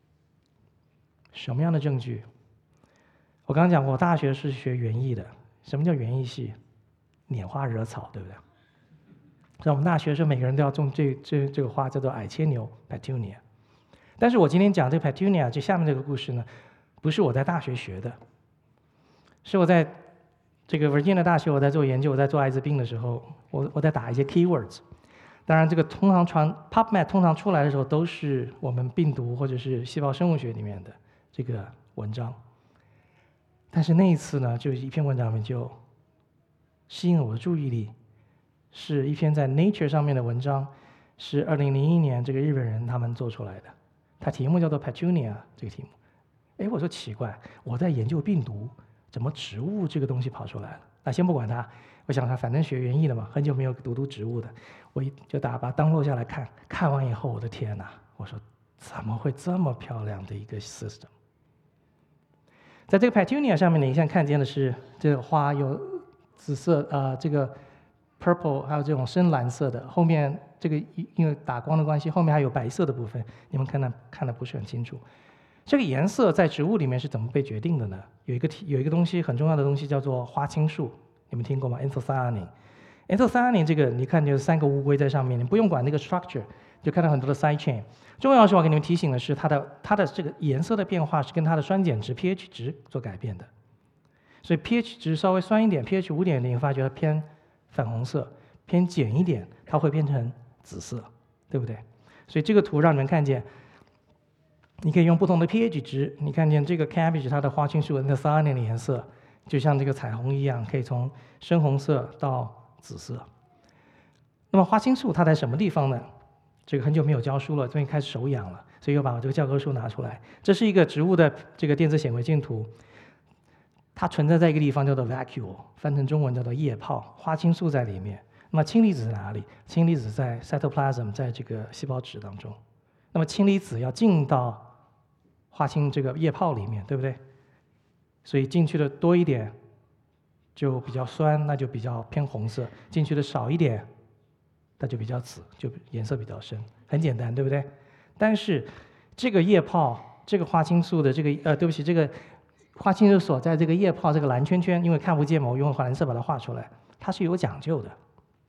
什么样的证据？我刚刚讲过，我大学是学园艺的。什么叫园艺系？拈花惹草，对不对？在我们大学的时候，每个人都要种这这这个花，叫做矮牵牛 （Petunia）。但是我今天讲这个 Petunia， 这下面这个故事呢，不是我在大学学的，是我在这个 Virginia 大学，我在做研究，我在做艾滋病的时候，我我在打一些 keywords。当然，这个通常传 PubMed 通常出来的时候，都是我们病毒或者是细胞生物学里面的这个文章。但是那一次呢，就一篇文章里面就吸引了我的注意力，是一篇在 Nature 上面的文章，是二零零一年这个日本人他们做出来的，它题目叫做 Petunia 这个题目。哎，我说奇怪，我在研究病毒，怎么植物这个东西跑出来了？那先不管它，我想它反正学园艺的嘛，很久没有读读植物的，我就打把它download下来看，看完以后，我的天哪！我说怎么会这么漂亮的一个 system？在这个 Petunia 上面呢，你现在看见的是这个花有紫色，呃，这个 purple， 还有这种深蓝色的。后面这个因为打光的关系，后面还有白色的部分，你们看的看的不是很清楚。这个颜色在植物里面是怎么被决定的呢？有一个有一个东西很重要的东西叫做花青素，你们听过吗 ？Anthocyanin。Anthocyanin 这个你看就是三个乌龟在上面，你不用管那个 structure， 就看到很多的 side chain。重要的是我给你们提醒的是，它的它的这个颜色的变化是跟它的酸碱值 pH 值做改变的。所以 pH 值稍微酸一点 ，pH 五点零，发觉它偏粉红色；偏碱一点，它会变成紫色，对不对？所以这个图让你们看见，你可以用不同的 pH 值，你看见这个 cabbage 它的花青素 anthocyanin 的颜色，就像这个彩虹一样，可以从深红色到紫色。那么花青素它在什么地方呢？这个很久没有教书了，最近开始手痒了，所以又把我这个教科书拿出来。这是一个植物的这个电子显微镜图，它存在在一个地方叫做 vacuole， 翻成中文叫做液泡，花青素在里面。那么氢离子在哪里？氢离子在 cytoplasm， 在这个细胞质当中。那么氢离子要进到花青这个液泡里面，对不对？所以进去的多一点就比较酸，那就比较偏红色；进去的少一点，那就比较紫，就颜色比较深。很简单，对不对？但是这个液泡，这个花青素的这个呃，对不起，这个花青素所在这个液泡这个蓝圈圈，因为看不见嘛，我用蓝色把它画出来，它是有讲究的。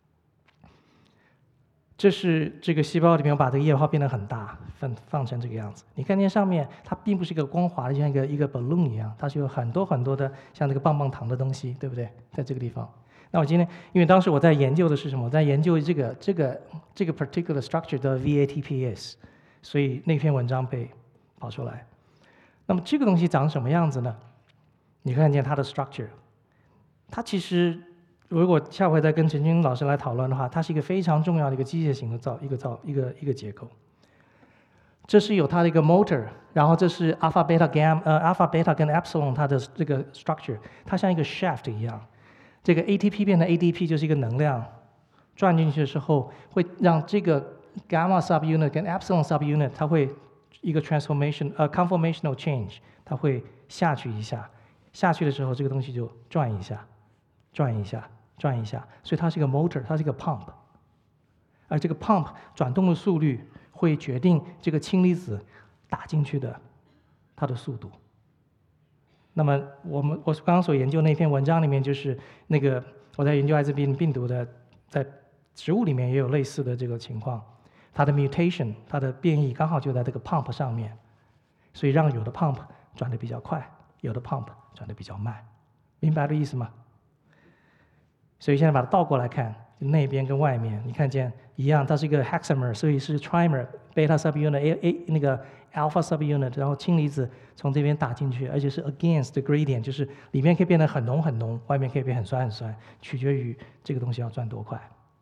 这是这个细胞里面，我把这个液泡变得很大，放放成这个样子。你看见上面，它并不是一个光滑的，像一个一个 balloon 一样，它是有很多很多的像这个棒棒糖的东西，对不对？在这个地方。那我今天，因为当时我在研究的是什么？我在研究这个这个这个 particular structure 的 V A T P S， 所以那篇文章被跑出来。那么这个东西长什么样子呢？你看见它的 structure， 它其实。如果下回再跟陈军老师来讨论的话，它是一个非常重要的一个机械型的造一个造一个一个结构。这是有它的一个 motor， 然后这是 alpha beta gamma 呃 alpha beta 跟 epsilon 它的这个 structure， 它像一个 shaft 一样。这个 A T P 变成 A D P 就是一个能量，转进去的时候会让这个 gamma subunit 跟 epsilon subunit 它会一个 transformation 呃 conformational change， 它会下去一下，下去的时候这个东西就转一下，转一下。转一下，所以它是一个 motor， 它是一个 pump， 而这个 pump 转动的速率会决定这个氢离子打进去的它的速度。那么我们我刚刚所研究那篇文章里面，就是那个我在研究艾滋病病毒的，在植物里面也有类似的这个情况，它的 mutation， 它的变异刚好就在这个 pump 上面，所以让有的 pump 转得比较快，有的 pump 转得比较慢，明白的意思吗？所以现在把它倒过来看，内边跟外面，你看见一样，它是一个 hexamer， 所以是 trimer beta subunit A A 那个 alpha subunit， 然后氢离子从这边打进去，而且是 against the gradient， 就是里面可以变得很浓很浓，外面可以变很酸很酸，取决于这个东西要转多快。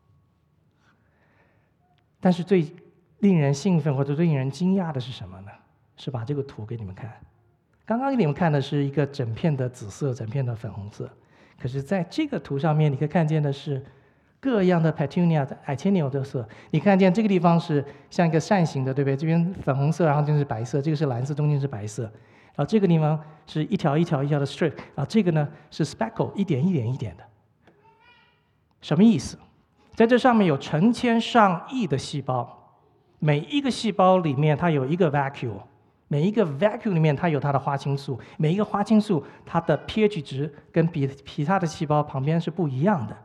但是最令人兴奋或者最令人惊讶的是什么呢？是把这个图给你们看。刚刚给你们看的是一个整片的紫色，整片的粉红色。可是在这个图上面，你可以看见的是各样的 Petunia 的矮牵牛的色。你看见这个地方是像一个扇形的，对不对？这边粉红色，然后就是白色，这个是蓝色，中间是白色。然后这个地方是一条一条一条的 strip， 然后这个呢是 speckle， 一点一点一点的。什么意思？在这上面有成千上亿的细胞，每一个细胞里面它有一个 vacuole， 每一个 vacuum 里面它有它的花青素，每一个花青素它的 pH 值跟比其他的细胞旁边是不一样的。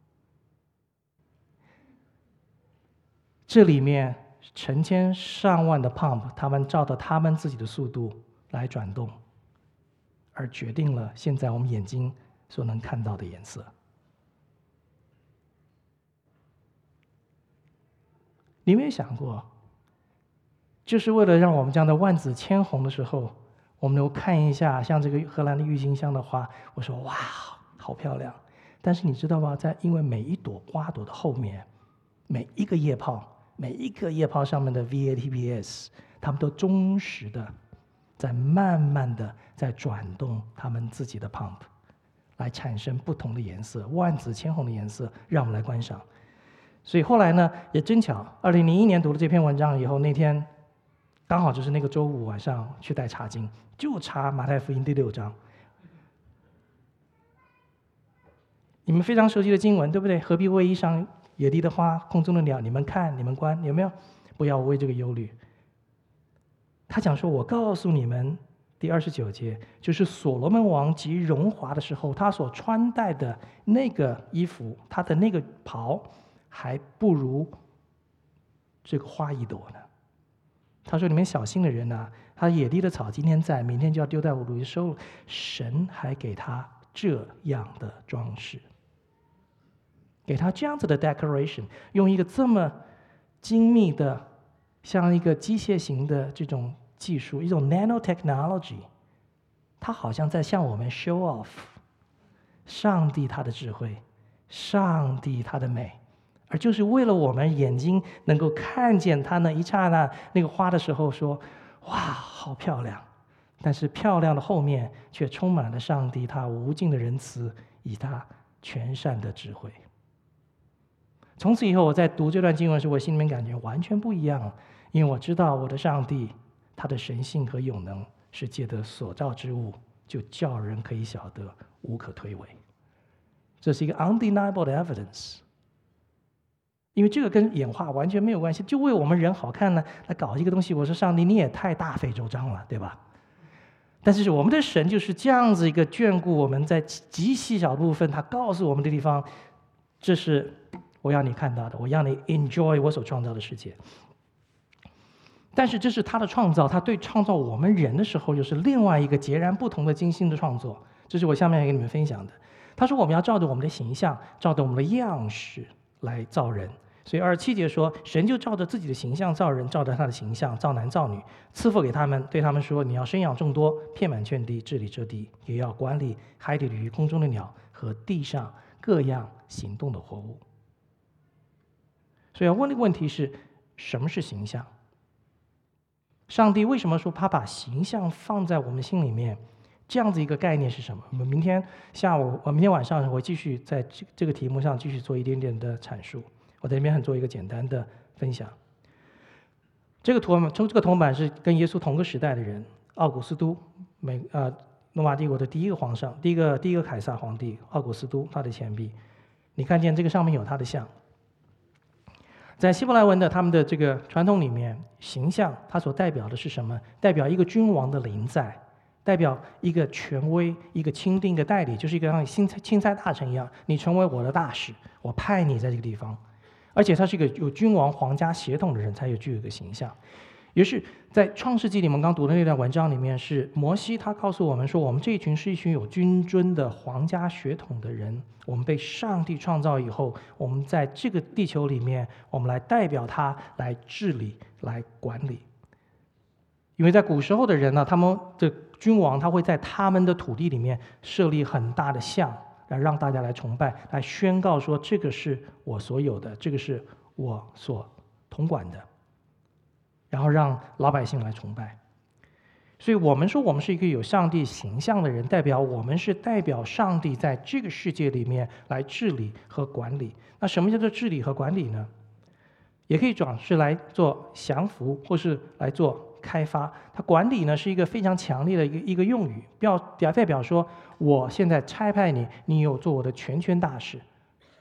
这里面成千上万的 pump， 他们照着他们自己的速度来转动，而决定了现在我们眼睛所能看到的颜色。你有没有想过，就是为了让我们这样的万紫千红的时候，我们能够看一下像这个荷兰的郁金香的花，我说哇，好漂亮。但是你知道吗？在因为每一朵花朵的后面，每一个叶泡，每一个叶泡上面的 V A T P S， 它们都忠实的在慢慢的在转动他们自己的 pump， 来产生不同的颜色，万紫千红的颜色，让我们来观赏。所以后来呢，也真巧，二零零一年读了这篇文章以后，那天刚好就是那个周五晚上去带查经，就查马太福音第六章。你们非常熟悉的经文，对不对？何必为衣裳野地的花、空中的鸟，你们看，你们观，有没有？不要为这个忧虑。他讲说，我告诉你们，第二十九节，就是所罗门王极荣华的时候，他所穿戴的那个衣服，他的那个袍，还不如这个花一朵呢。他说：“你们小心的人啊，他野地的草今天在，明天就要丢在我炉里收了。神还给他这样的装饰，给他这样子的 decoration， 用一个这么精密的，像一个机械型的这种技术，一种 nanotechnology， 他好像在向我们 show off 上帝他的智慧，上帝他的美。”而就是为了我们眼睛能够看见它那一刹那那个花的时候说，哇，好漂亮！但是漂亮的后面却充满了上帝他无尽的仁慈以他全善的智慧。从此以后，我在读这段经文时，我心里面感觉完全不一样，因为我知道我的上帝他的神性和永能是借得所造之物，就叫人可以晓得，无可推诿。这是一个 undeniable 的 evidence。因为这个跟演化完全没有关系，就为我们人好看呢来搞一个东西。我说上帝，你也太大费周章了，对吧？但是我们的神就是这样子一个眷顾我们，在极细小部分，他告诉我们的地方，这是我要你看到的，我要你 enjoy 我所创造的世界。但是这是他的创造，他对创造我们人的时候，又是另外一个截然不同的精心的创作。这是我下面要跟你们分享的。他说我们要照着我们的形象，照着我们的样式来造人。所以二十七节说，神就照着自己的形象造人，照着他的形象造男造女，赐福给他们，对他们说：你要生养众多，遍满全地，治理这地，也要管理海底的鱼、空中的鸟和地上各样行动的活物。所以要问的问题是，什么是形象？上帝为什么说他把形象放在我们心里面？这样子一个概念是什么？我们明天下午，我明天晚上我继续在这个题目上继续做一点点的阐述。我在这边很做一个简单的分享。这个图版，这个铜板是跟耶稣同个时代的人，奥古斯都，美呃罗马帝国的第一个皇上，第一个第一个凯撒皇帝奥古斯都，他的钱币，你看见这个上面有他的像。在希伯来文的他们的这个传统里面，形象它所代表的是什么？代表一个君王的临在，代表一个权威、一个钦定的代理，就是一个像钦钦差大臣一样，你成为我的大使，我派你在这个地方。而且他是一个有君王皇家血统的人，才有具有一个形象。于是，在创世纪里面刚读的那段文章里面，是摩西他告诉我们说，我们这一群是一群有君尊的皇家血统的人，我们被上帝创造以后，我们在这个地球里面，我们来代表他来治理、来管理。因为在古时候的人呢，他们的君王他会在他们的土地里面设立很大的像，来让大家来崇拜，来宣告说这个是我所有的，这个是我所统管的，然后让老百姓来崇拜。所以我们说我们是一个有上帝形象的人，代表我们是代表上帝在这个世界里面来治理和管理。那什么叫做治理和管理呢？也可以转是来做降服，或是来做开发。它管理呢是一个非常强烈的一个一个用语，表代表说我现在差派你，你有做我的全权大使，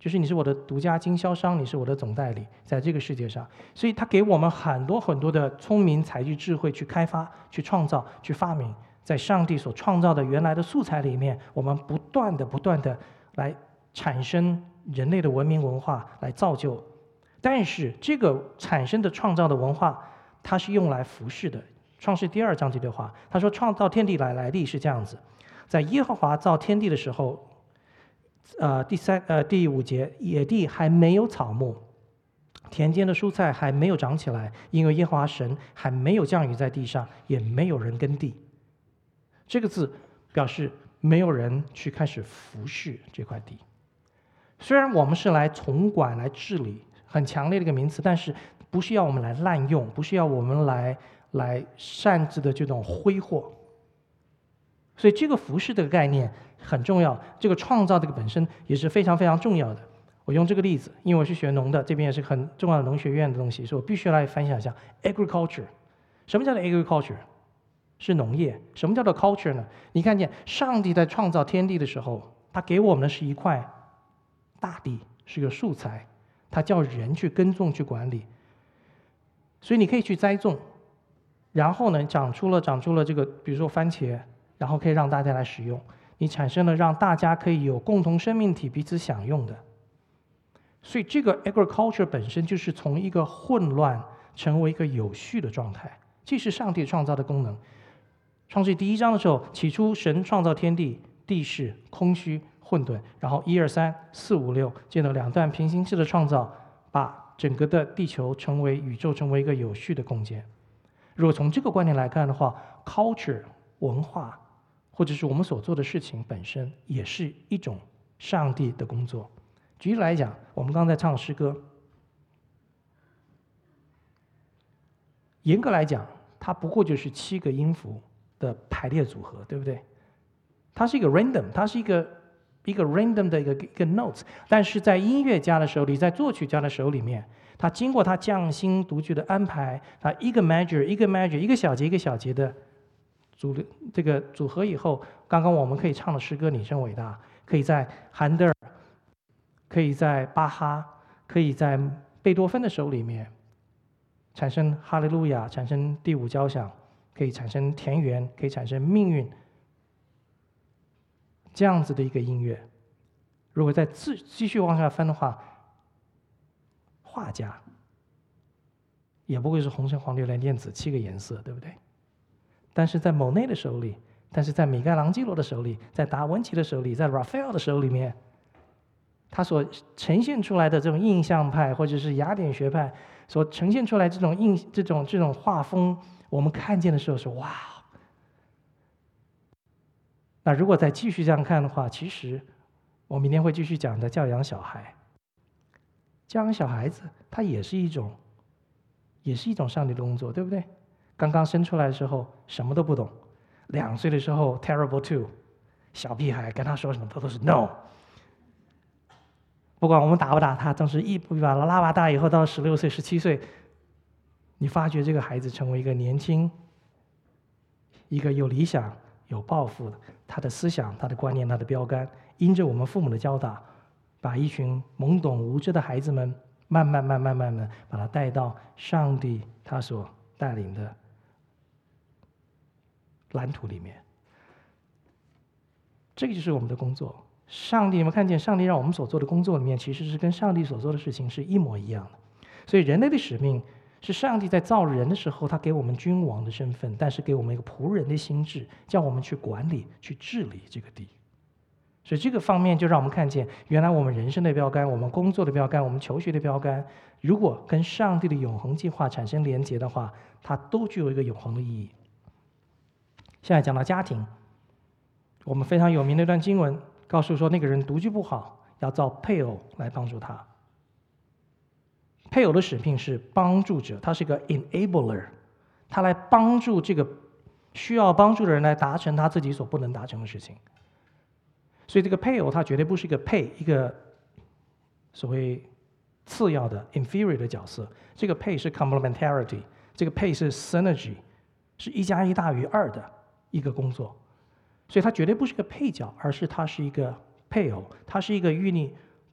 就是你是我的独家经销商，你是我的总代理，在这个世界上，所以他给我们很多很多的聪明才智智慧去开发、去创造、去发明，在上帝所创造的原来的素材里面，我们不断的、不断的来产生人类的文明文化，来造就。但是这个产生的创造的文化，它是用来服侍的。创世第二章这句话，他说：“创造天地来来历是这样子，在耶和华造天地的时候。”呃，第三呃第五节，野地还没有草木，田间的蔬菜还没有长起来，因为耶和华神还没有降雨在地上，也没有人耕地。这个字表示没有人去开始服侍这块地。虽然我们是来统管、来治理，很强烈的一个名词，但是不是要我们来滥用，不是要我们来来擅自的这种挥霍。所以这个服侍的概念很重要，这个创造这个本身也是非常非常重要的。我用这个例子，因为我是学农的，这边也是很重要的农学院的东西，所以我必须来分享一下 agriculture。什么叫做 agriculture？ 是农业。什么叫做 culture 呢？你看见上帝在创造天地的时候，他给我们的是一块大地，是个素材，他叫人去耕种、去管理。所以你可以去栽种，然后呢，长出了长出了这个，比如说番茄。然后可以让大家来使用，你产生了让大家可以有共同生命体彼此享用的。所以这个 agriculture 本身就是从一个混乱成为一个有序的状态，这是上帝创造的功能。创世第一章的时候，起初神创造天地，地是空虚混沌，然后一二三四五六见到两段平行式的创造，把整个的地球成为宇宙成为一个有序的空间。如果从这个观点来看的话 ，culture 文化。或者是我们所做的事情本身也是一种上帝的工作。举例来讲，我们刚才唱诗歌，严格来讲，它不过就是七个音符的排列组合，对不对？它是一个 random， 它是一个一个 random 的一个一个 notes， 但是在音乐家的手里，在作曲家的手里面，他经过他匠心独具的安排，他一个 measure 一个 measure 一个小节一个小节的。组这个组合以后，刚刚我们可以唱的诗歌《你真伟大》，可以在韩德尔，可以在巴哈，可以在贝多芬的手里面产生哈利路亚，产生第五交响，可以产生田园，可以产生命运，这样子的一个音乐。如果再继继续往下分的话，画家也不会是红橙黄绿蓝靛紫七个颜色，对不对？但是在莫内的手里，但是在米开朗基罗的手里，在达文奇的手里，在 Raphael 的手里面，他所呈现出来的这种印象派或者是雅典学派所呈现出来这种印这种这种画风，我们看见的时候是哇。那如果再继续这样看的话，其实我明天会继续讲的教养小孩。教养小孩子，他也是一种，也是一种上帝的工作，对不对？刚刚生出来的时候什么都不懂，两岁的时候 terrible two， 小屁孩跟他说什么他都是 no。不管我们打不打他，总是一步一把他拉拔大以后，到十六岁、十七岁，你发觉这个孩子成为一个年轻、一个有理想、有抱负的，他的思想、他的观念、他的标杆，因着我们父母的教导，把一群懵懂无知的孩子们，慢慢、慢慢、慢慢把他带到上帝他所带领的蓝图里面。这个就是我们的工作。上帝，你们看见上帝让我们所做的工作里面，其实是跟上帝所做的事情是一模一样的。所以人类的使命是上帝在造人的时候，他给我们君王的身份，但是给我们一个仆人的心智，叫我们去管理、去治理这个地。所以这个方面就让我们看见，原来我们人生的标杆、我们工作的标杆、我们求学的标杆，如果跟上帝的永恒计划产生连结的话，它都具有一个永恒的意义。现在讲到家庭，我们非常有名的一段经文告诉说，那个人独居不好，要造配偶来帮助他。配偶的使命是帮助者，他是一个 enabler， 他来帮助这个需要帮助的人来达成他自己所不能达成的事情。所以这个配偶他绝对不是一个配一个所谓次要的 inferior 的角色，这个配是 complementarity， 这个配是 synergy， 是一加一大于二的一个工作。所以它绝对不是一个配角，而是它是一个配偶，它是一个与你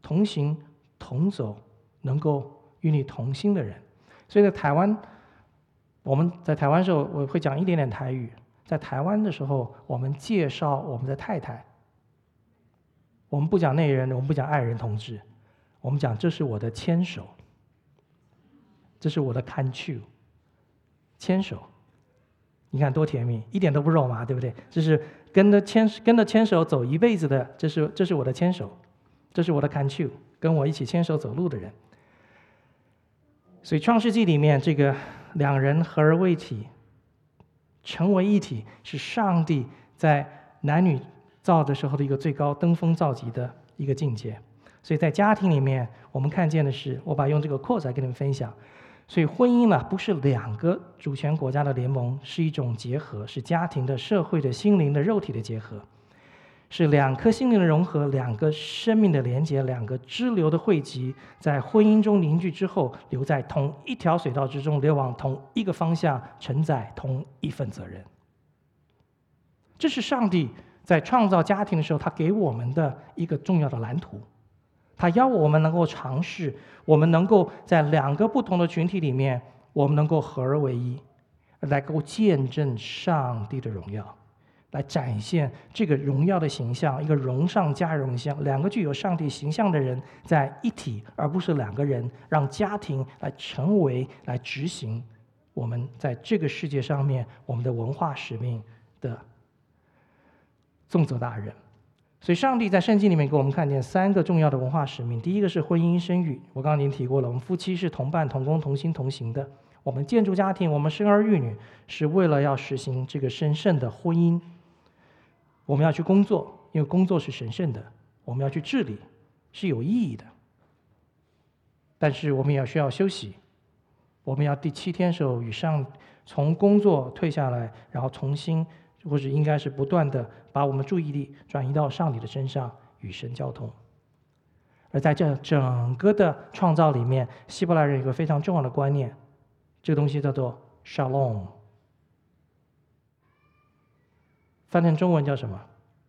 同行同走，能够与你同心的人。所以在台湾，我们在台湾的时候，我会讲一点点台语。在台湾的时候，我们介绍我们的太太，我们不讲内人，我们不讲爱人同志，我们讲这是我的牵手，这是我的看去，牵手，你看多甜蜜，一点都不肉麻，对不对？这是跟着牵跟着牵手走一辈子的，这是这是我的牵手，这是我的看去，跟我一起牵手走路的人。所以创世纪里面这个两人合而为体，成为一体，是上帝在男女造的时候的一个最高登峰造极的一个境界。所以在家庭里面，我们看见的是，我把用这个 quote 来跟你们分享。所以婚姻呢，不是两个主权国家的联盟，是一种结合，是家庭的、社会的、心灵的、肉体的结合，是两颗心灵的融合，两个生命的连结，两个支流的汇集，在婚姻中凝聚之后，流在同一条水道之中，流往同一个方向，承载同一份责任。这是上帝在创造家庭的时候，他给我们的一个重要的蓝图。他要我们能够尝试，我们能够在两个不同的群体里面，我们能够合而为一，来够见证上帝的荣耀，来展现这个荣耀的形象，一个荣上加荣下，两个具有上帝形象的人在一体，而不是两个人，让家庭来成为、来执行我们在这个世界上面我们的文化使命的重责大任。所以上帝在圣经里面给我们看见三个重要的文化使命。第一个是婚姻生育，我刚刚已经提过了，我们夫妻是同伴同工同心同行的。我们建筑家庭，我们生儿育女，是为了要实行这个神圣的婚姻。我们要去工作，因为工作是神圣的；我们要去治理，是有意义的。但是我们也需要休息，我们要第七天时候与上从工作退下来，然后重新，或者应该是不断的把我们注意力转移到上帝的身上，与神交通。而在这整个的创造里面，希伯来人有一个非常重要的观念，这个东西叫做 shalom， 翻成中文叫什么？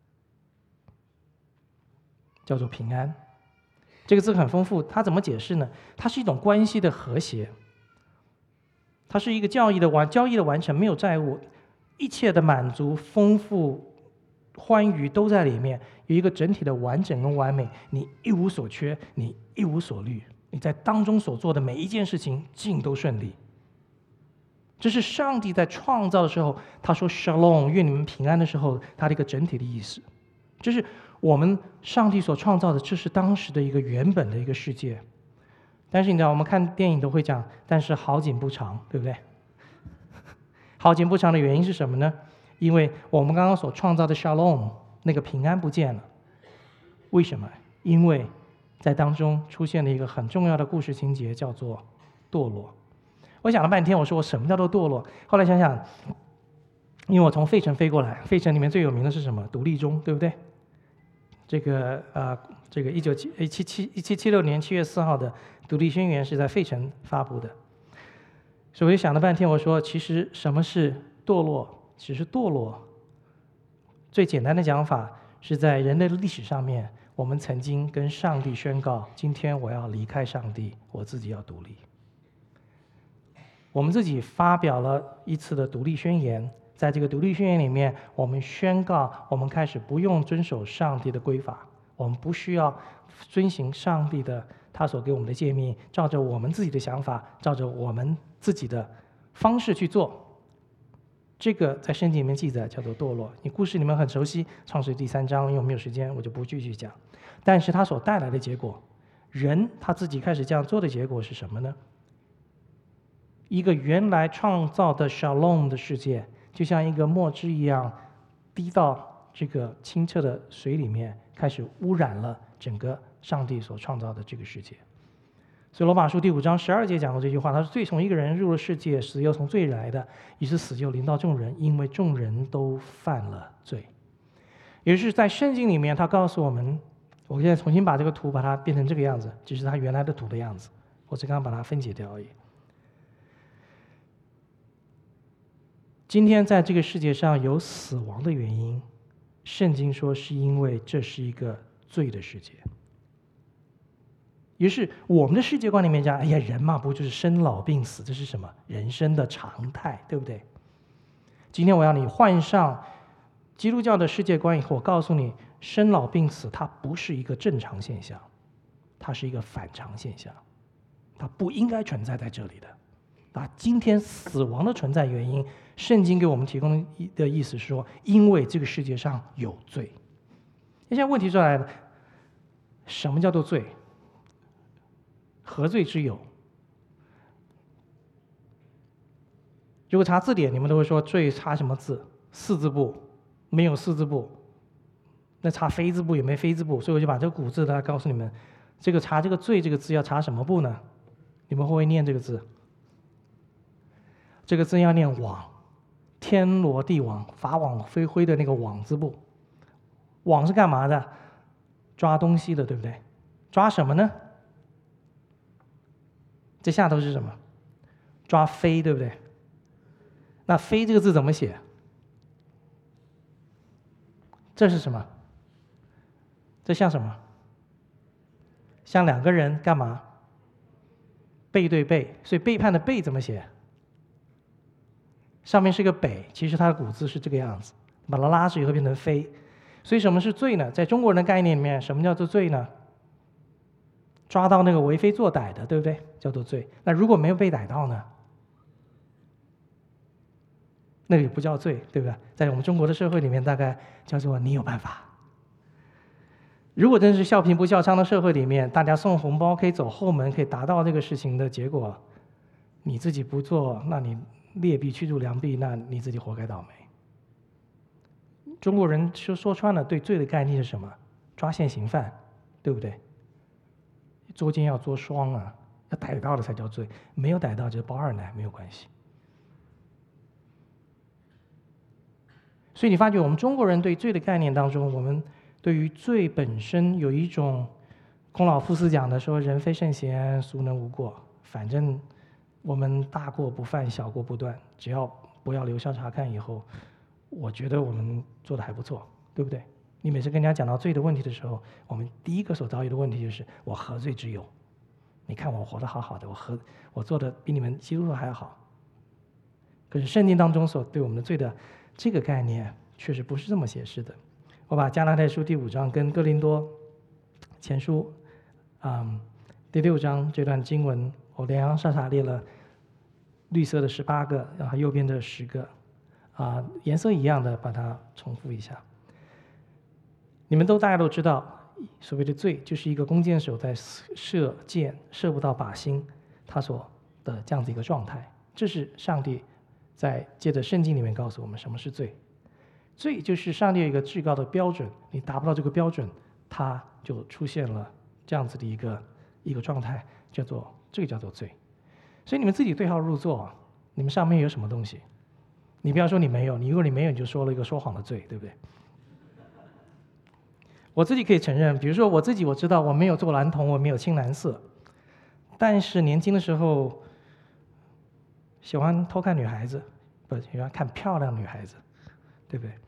叫做平安。这个字很丰富，它怎么解释呢？它是一种关系的和谐，它是一个交易的完交易的完成，没有债务，一切的满足、丰富、欢愉都在里面，有一个整体的完整跟完美，你一无所缺，你一无所虑，你在当中所做的每一件事情尽都顺利。这是上帝在创造的时候，他说 Shalom， 愿你们平安的时候，他的一个整体的意思。这是我们上帝所创造的，这是当时的一个原本的一个世界。但是你知道，我们看电影都会讲，但是好景不长，对不对？好景不长的原因是什么呢？因为我们刚刚所创造的 Shalom 那个平安不见了。为什么？因为在当中出现了一个很重要的故事情节，叫做堕落。我想了半天，我说我什么叫做堕落？后来想想，因为我从费城飞过来，费城里面最有名的是什么？独立钟，对不对？这个呃，这个一九七一七七一七七六年七月四号的独立宣言是在费城发布的。所以我就想了半天，我说其实什么是堕落？其实堕落最简单的讲法是在人类的历史上面，我们曾经跟上帝宣告：今天我要离开上帝，我自己要独立。我们自己发表了一次的独立宣言，在这个独立宣言里面，我们宣告我们开始不用遵守上帝的规法，我们不需要遵行上帝的他所给我们的诫命，照着我们自己的想法，照着我们自己的方式去做。这个在圣经里面记载叫做堕落。你故事里面很熟悉，创世第三章，因为我没有时间，我就不继续讲。但是它所带来的结果，人他自己开始这样做的结果是什么呢？一个原来创造的 Shalom 的世界，就像一个墨汁一样，滴到这个清澈的水里面，开始污染了整个上帝所创造的这个世界。所以罗马书第五章十二节讲过这句话，他说：罪从一个人入了世界，死又从罪来的，于是死就临到众人，因为众人都犯了罪。也就是在圣经里面，他告诉我们，我现在重新把这个图把它变成这个样子，这是它原来的图的样子，我只刚刚把它分解掉而已。今天在这个世界上有死亡的原因，圣经说是因为这是一个罪的世界。 于是我们的世界观里面讲，哎呀，人嘛，不就是生老病死，这是什么？人生的常态，对不对？今天我要你换上基督教的世界观以后，我告诉你，生老病死它不是一个正常现象，它是一个反常现象，它不应该存在在这里的。啊，今天死亡的存在原因，圣经给我们提供的意思是说，因为这个世界上有罪。那现在问题出来了，什么叫做罪？何罪之有？如果查字典，你们都会说罪查什么字？四字部，没有四字部。那查非字部也没非字部，所以我就把这个古字呢告诉你们，这个查这个罪这个字要查什么部呢？你们会不会念这个字？这个字要念网，天罗地网，法网恢恢的那个网字部。网是干嘛的？抓东西的，对不对？抓什么呢？这下头是什么？抓飞，对不对？那飞这个字怎么写？这是什么？这像什么？像两个人干嘛？背对背，所以背叛的背怎么写？上面是个北，其实它的古字是这个样子，把它拉直以后变成飞。所以什么是罪呢？在中国人的概念里面，什么叫做罪呢？抓到那个为非作歹的，对不对？叫做罪。那如果没有被逮到呢？那个也不叫罪，对不对？在我们中国的社会里面，大概叫做你有办法。如果真是笑贫不笑娼的社会里面，大家送红包可以走后门，可以达到这个事情的结果，你自己不做，那你劣币驱逐良币，那你自己活该倒霉。中国人说说穿了，对罪的概念是什么？抓现行犯，对不对？捉奸要捉双啊，要逮到了才叫罪，没有逮到就是包二奶，没有关系。所以你发觉我们中国人对罪的概念当中，我们对于罪本身有一种孔老夫子讲的说，人非圣贤，孰能无过？反正我们大过不犯，小过不断，只要不要留校察看以后，我觉得我们做的还不错，对不对？你每次跟人家讲到罪的问题的时候，我们第一个所遭遇的问题就是我何罪之有？你看我活得好好的，我何我做的比你们基督徒还好。可是圣经当中所对我们的罪的这个概念确实不是这么解释的。我把加拉太书第五章跟哥林多前书，嗯，第六章这段经文，我洋洋洒洒列了绿色的十八个，然后右边的十个，啊，颜色一样的，把它重复一下。你们都大家都知道，所谓的罪就是一个弓箭手在射箭射不到靶心，他所的这样子一个状态。这是上帝在借着圣经里面告诉我们什么是罪。罪就是上帝有一个至高的标准，你达不到这个标准，它就出现了这样子的一个一个状态，叫做这个叫做罪。所以你们自己对号入座，你们上面有什么东西？你不要说你没有，你如果你没有，你就说了一个说谎的罪，对不对？我自己可以承认，比如说我自己我知道我没有做男童，我没有青蓝色，但是年轻的时候喜欢偷看女孩子，不喜欢看漂亮女孩子，对不对？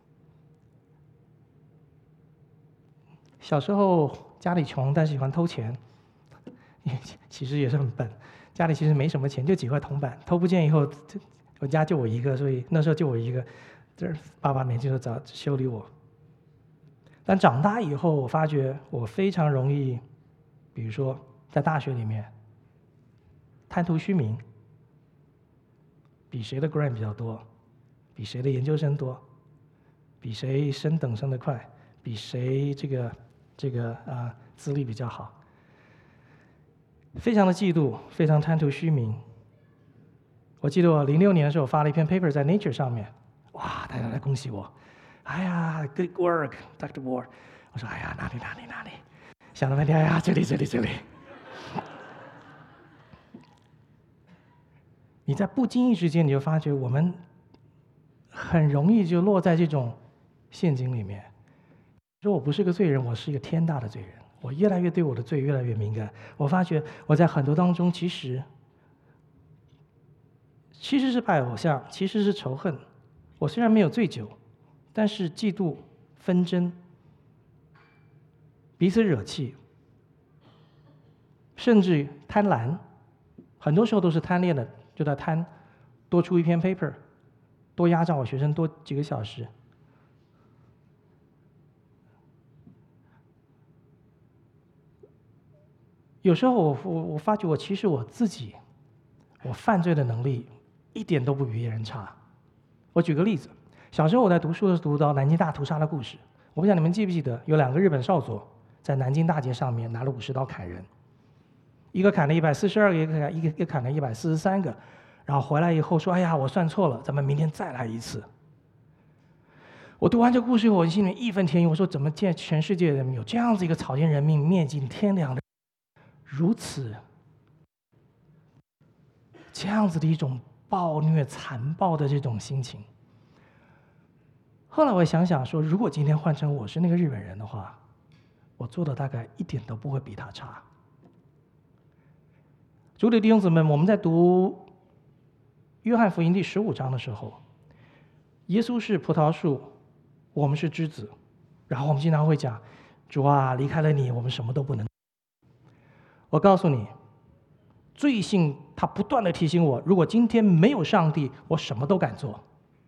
小时候家里穷，但是喜欢偷钱，其实也是很笨。家里其实没什么钱，就几块铜板，偷不见以后，我家就我一个，所以那时候就我一个，这爸爸每次都找修理我。但长大以后，我发觉我非常容易，比如说在大学里面贪图虚名，比谁的 grant 比较多，比谁的研究生多，比谁升等升得快，比谁这个这个啊、呃、资历比较好，非常的嫉妒，非常贪图虚名。我记得我零六年的时候发了一篇 paper 在 Nature 上面，哇，大家来恭喜我。哎呀 ，good work，Doctor Ward。我说，哎呀，哪里哪里哪里？想了半天，哎呀，这里这里这里。你在不经意之间，你就发觉我们很容易就落在这种陷阱里面。说我不是个罪人，我是一个天大的罪人。我越来越对我的罪越来越敏感。我发觉我在很多当中，其实其实是拜偶像，其实是仇恨。我虽然没有醉酒。但是嫉妒、纷争、彼此惹气， 甚至贪婪，很多时候都是贪恋的，就在贪多出一篇 paper， 多压榨我学生多几个小时。有时候我我我发觉我其实我自己，我犯罪的能力一点都不比别人差。我举个例子，小时候我在读书的时候读到南京大屠杀的故事，我不知道你们记不记得，有两个日本少佐在南京大街上面拿了武士刀砍人，一个砍了一百四十二个，一个砍一个一个砍了一百四十三个，然后回来以后说：“哎呀，我算错了，咱们明天再来一次。”我读完这个故事后，我心里义愤填膺，我说：“怎么见全世界人民有这样子一个草菅人命、灭尽天良的？”如此这样子的一种暴虐残暴的这种心情。后来我想想说，如果今天换成我是那个日本人的话，我做的大概一点都不会比他差。主里弟兄姊妹，我们在读约翰福音第十五章的时候，耶稣是葡萄树，我们是枝子，然后我们经常会讲：“主啊，离开了你，我们什么都不能。”我告诉你，罪性他不断的提醒我，如果今天没有上帝，我什么都敢做。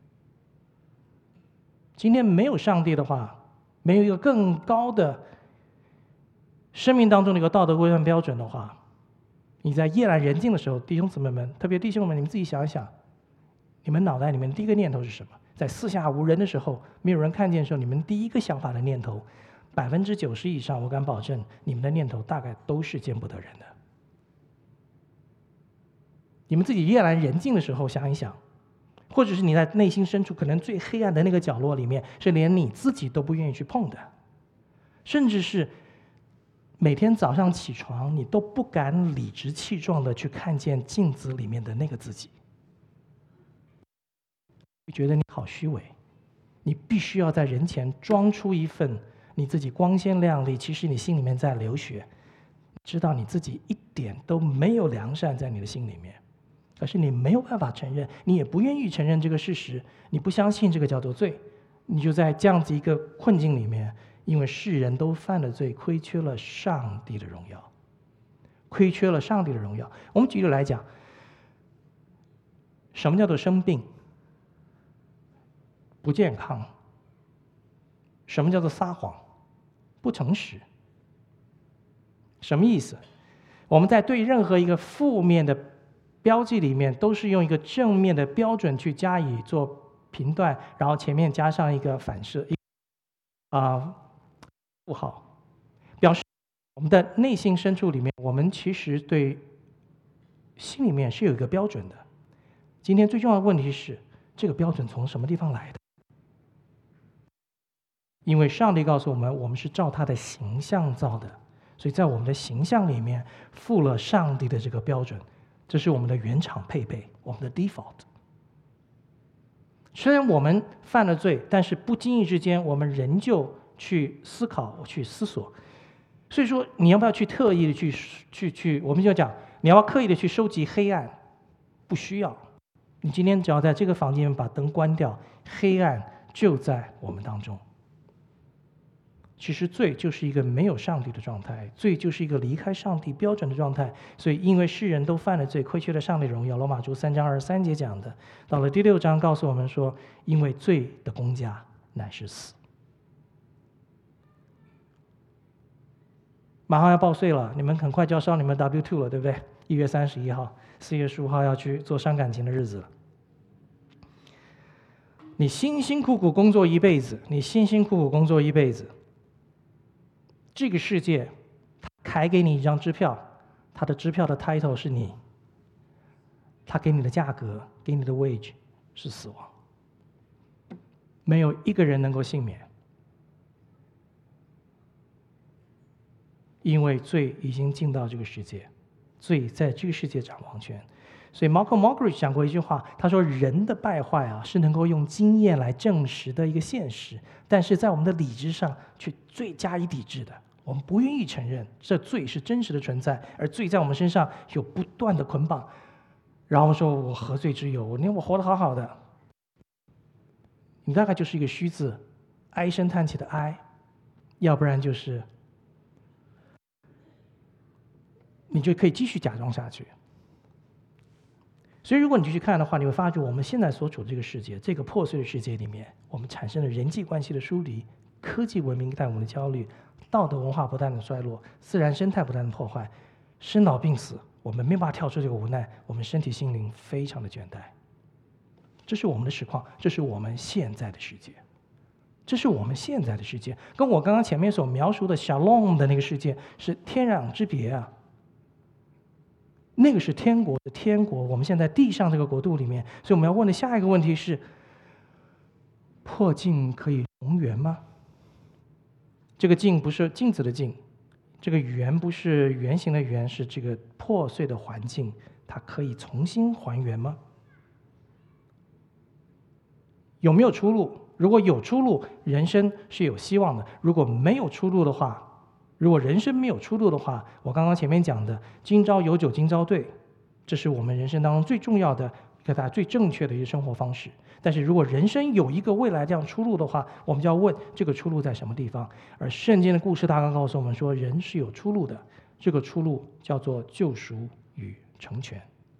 今天没有上帝的话，没有一个更高的生命当中的一个道德规范标准的话，你在夜阑人静的时候，弟兄姊妹们，特别弟兄们，你们自己想一想，你们脑袋里面第一个念头是什么？在四下无人的时候，没有人看见的时候，你们第一个想法的念头，百分之九十以上，我敢保证，你们的念头大概都是见不得人的。你们自己夜阑人静的时候想一想，或者是你在内心深处可能最黑暗的那个角落里面，是连你自己都不愿意去碰的，甚至是每天早上起床，你都不敢理直气壮的去看见镜子里面的那个自己，你觉得你好虚伪，你必须要在人前装出一份你自己光鲜亮丽，其实你心里面在流血，知道你自己一点都没有良善在你的心里面，可是你没有办法承认，你也不愿意承认这个事实，你不相信这个叫做罪，你就在这样子一个困境里面，因为世人都犯了罪，亏缺了上帝的荣耀，亏缺了上帝的荣耀。我们举例来讲，什么叫做生病、不健康？什么叫做撒谎、不诚实？什么意思？我们在对任何一个负面的标记里面，都是用一个正面的标准去加以做评断，然后前面加上一个反射，啊，符号，表示我们的内心深处里面，我们其实对心里面是有一个标准的。今天最重要的问题是，这个标准从什么地方来的？因为上帝告诉我们，我们是照他的形象造的，所以在我们的形象里面附了上帝的这个标准，这是我们的原厂配备，我们的 default。虽然我们犯了罪，但是不经意之间，我们仍旧去思考、去思索。所以说，你要不要去特意的去去去？我们就讲，你要不要刻意的去收集黑暗？不需要。你今天只要在这个房间把灯关掉，黑暗就在我们当中。其实罪就是一个没有上帝的状态，罪就是一个离开上帝标准的状态。所以因为世人都犯了罪，亏缺了上帝荣耀，罗马书三章二十三节讲的。到了第六章告诉我们说，因为罪的工价乃是死。马上要报税了，你们很快就要烧你们 W 二 了，对不对？一月三十一号，四月十五号要去做伤感情的日子了。你辛辛苦苦工作一辈子，你辛辛苦苦工作一辈子，这个世界开给你一张支票，他的支票的 title 是你，他给你的价格，给你的 wage 是死亡，没有一个人能够幸免，因为罪已经进到这个世界，罪在这个世界掌王权。所以 Malcolm Muggeridge 讲过一句话，他说人的败坏啊是能够用经验来证实的一个现实，但是在我们的理智上却最加以抵制的，我们不愿意承认这罪是真实的存在，而罪在我们身上有不断的捆绑，然后说我何罪之有？你看我活得好好的，你大概就是一个虚字，唉声叹气的哀，要不然就是你就可以继续假装下去。所以，如果你继续看的话，你会发觉我们现在所处的这个世界，这个破碎的世界里面，我们产生了人际关系的疏离，科技文明带我们的焦虑，道德文化不断的衰落，自然生态不断的破坏，生老病死，我们没有办法跳出这个无奈，我们身体心灵非常的倦怠。这是我们的实况，这是我们现在的世界，这是我们现在的世界，跟我刚刚前面所描述的 Shalom 的那个世界是天壤之别啊。那个是天国的天国，我们现在地上这个国度里面，所以我们要问的下一个问题是：破镜可以重圆吗？这个镜不是镜子的镜，这个圆不是圆形的圆，是这个破碎的环境，它可以重新还原吗？有没有出路？如果有出路，人生是有希望的；如果没有出路的话，如果人生没有出路的话，我刚刚前面讲的“今朝有酒今朝醉”，这是我们人生当中最重要的、给大家最正确的一个生活方式。但是如果人生有一个未来这样出路的话，我们就要问这个出路在什么地方。而圣经的故事大纲告诉我们说，人是有出路的，这个出路叫做救赎与成全。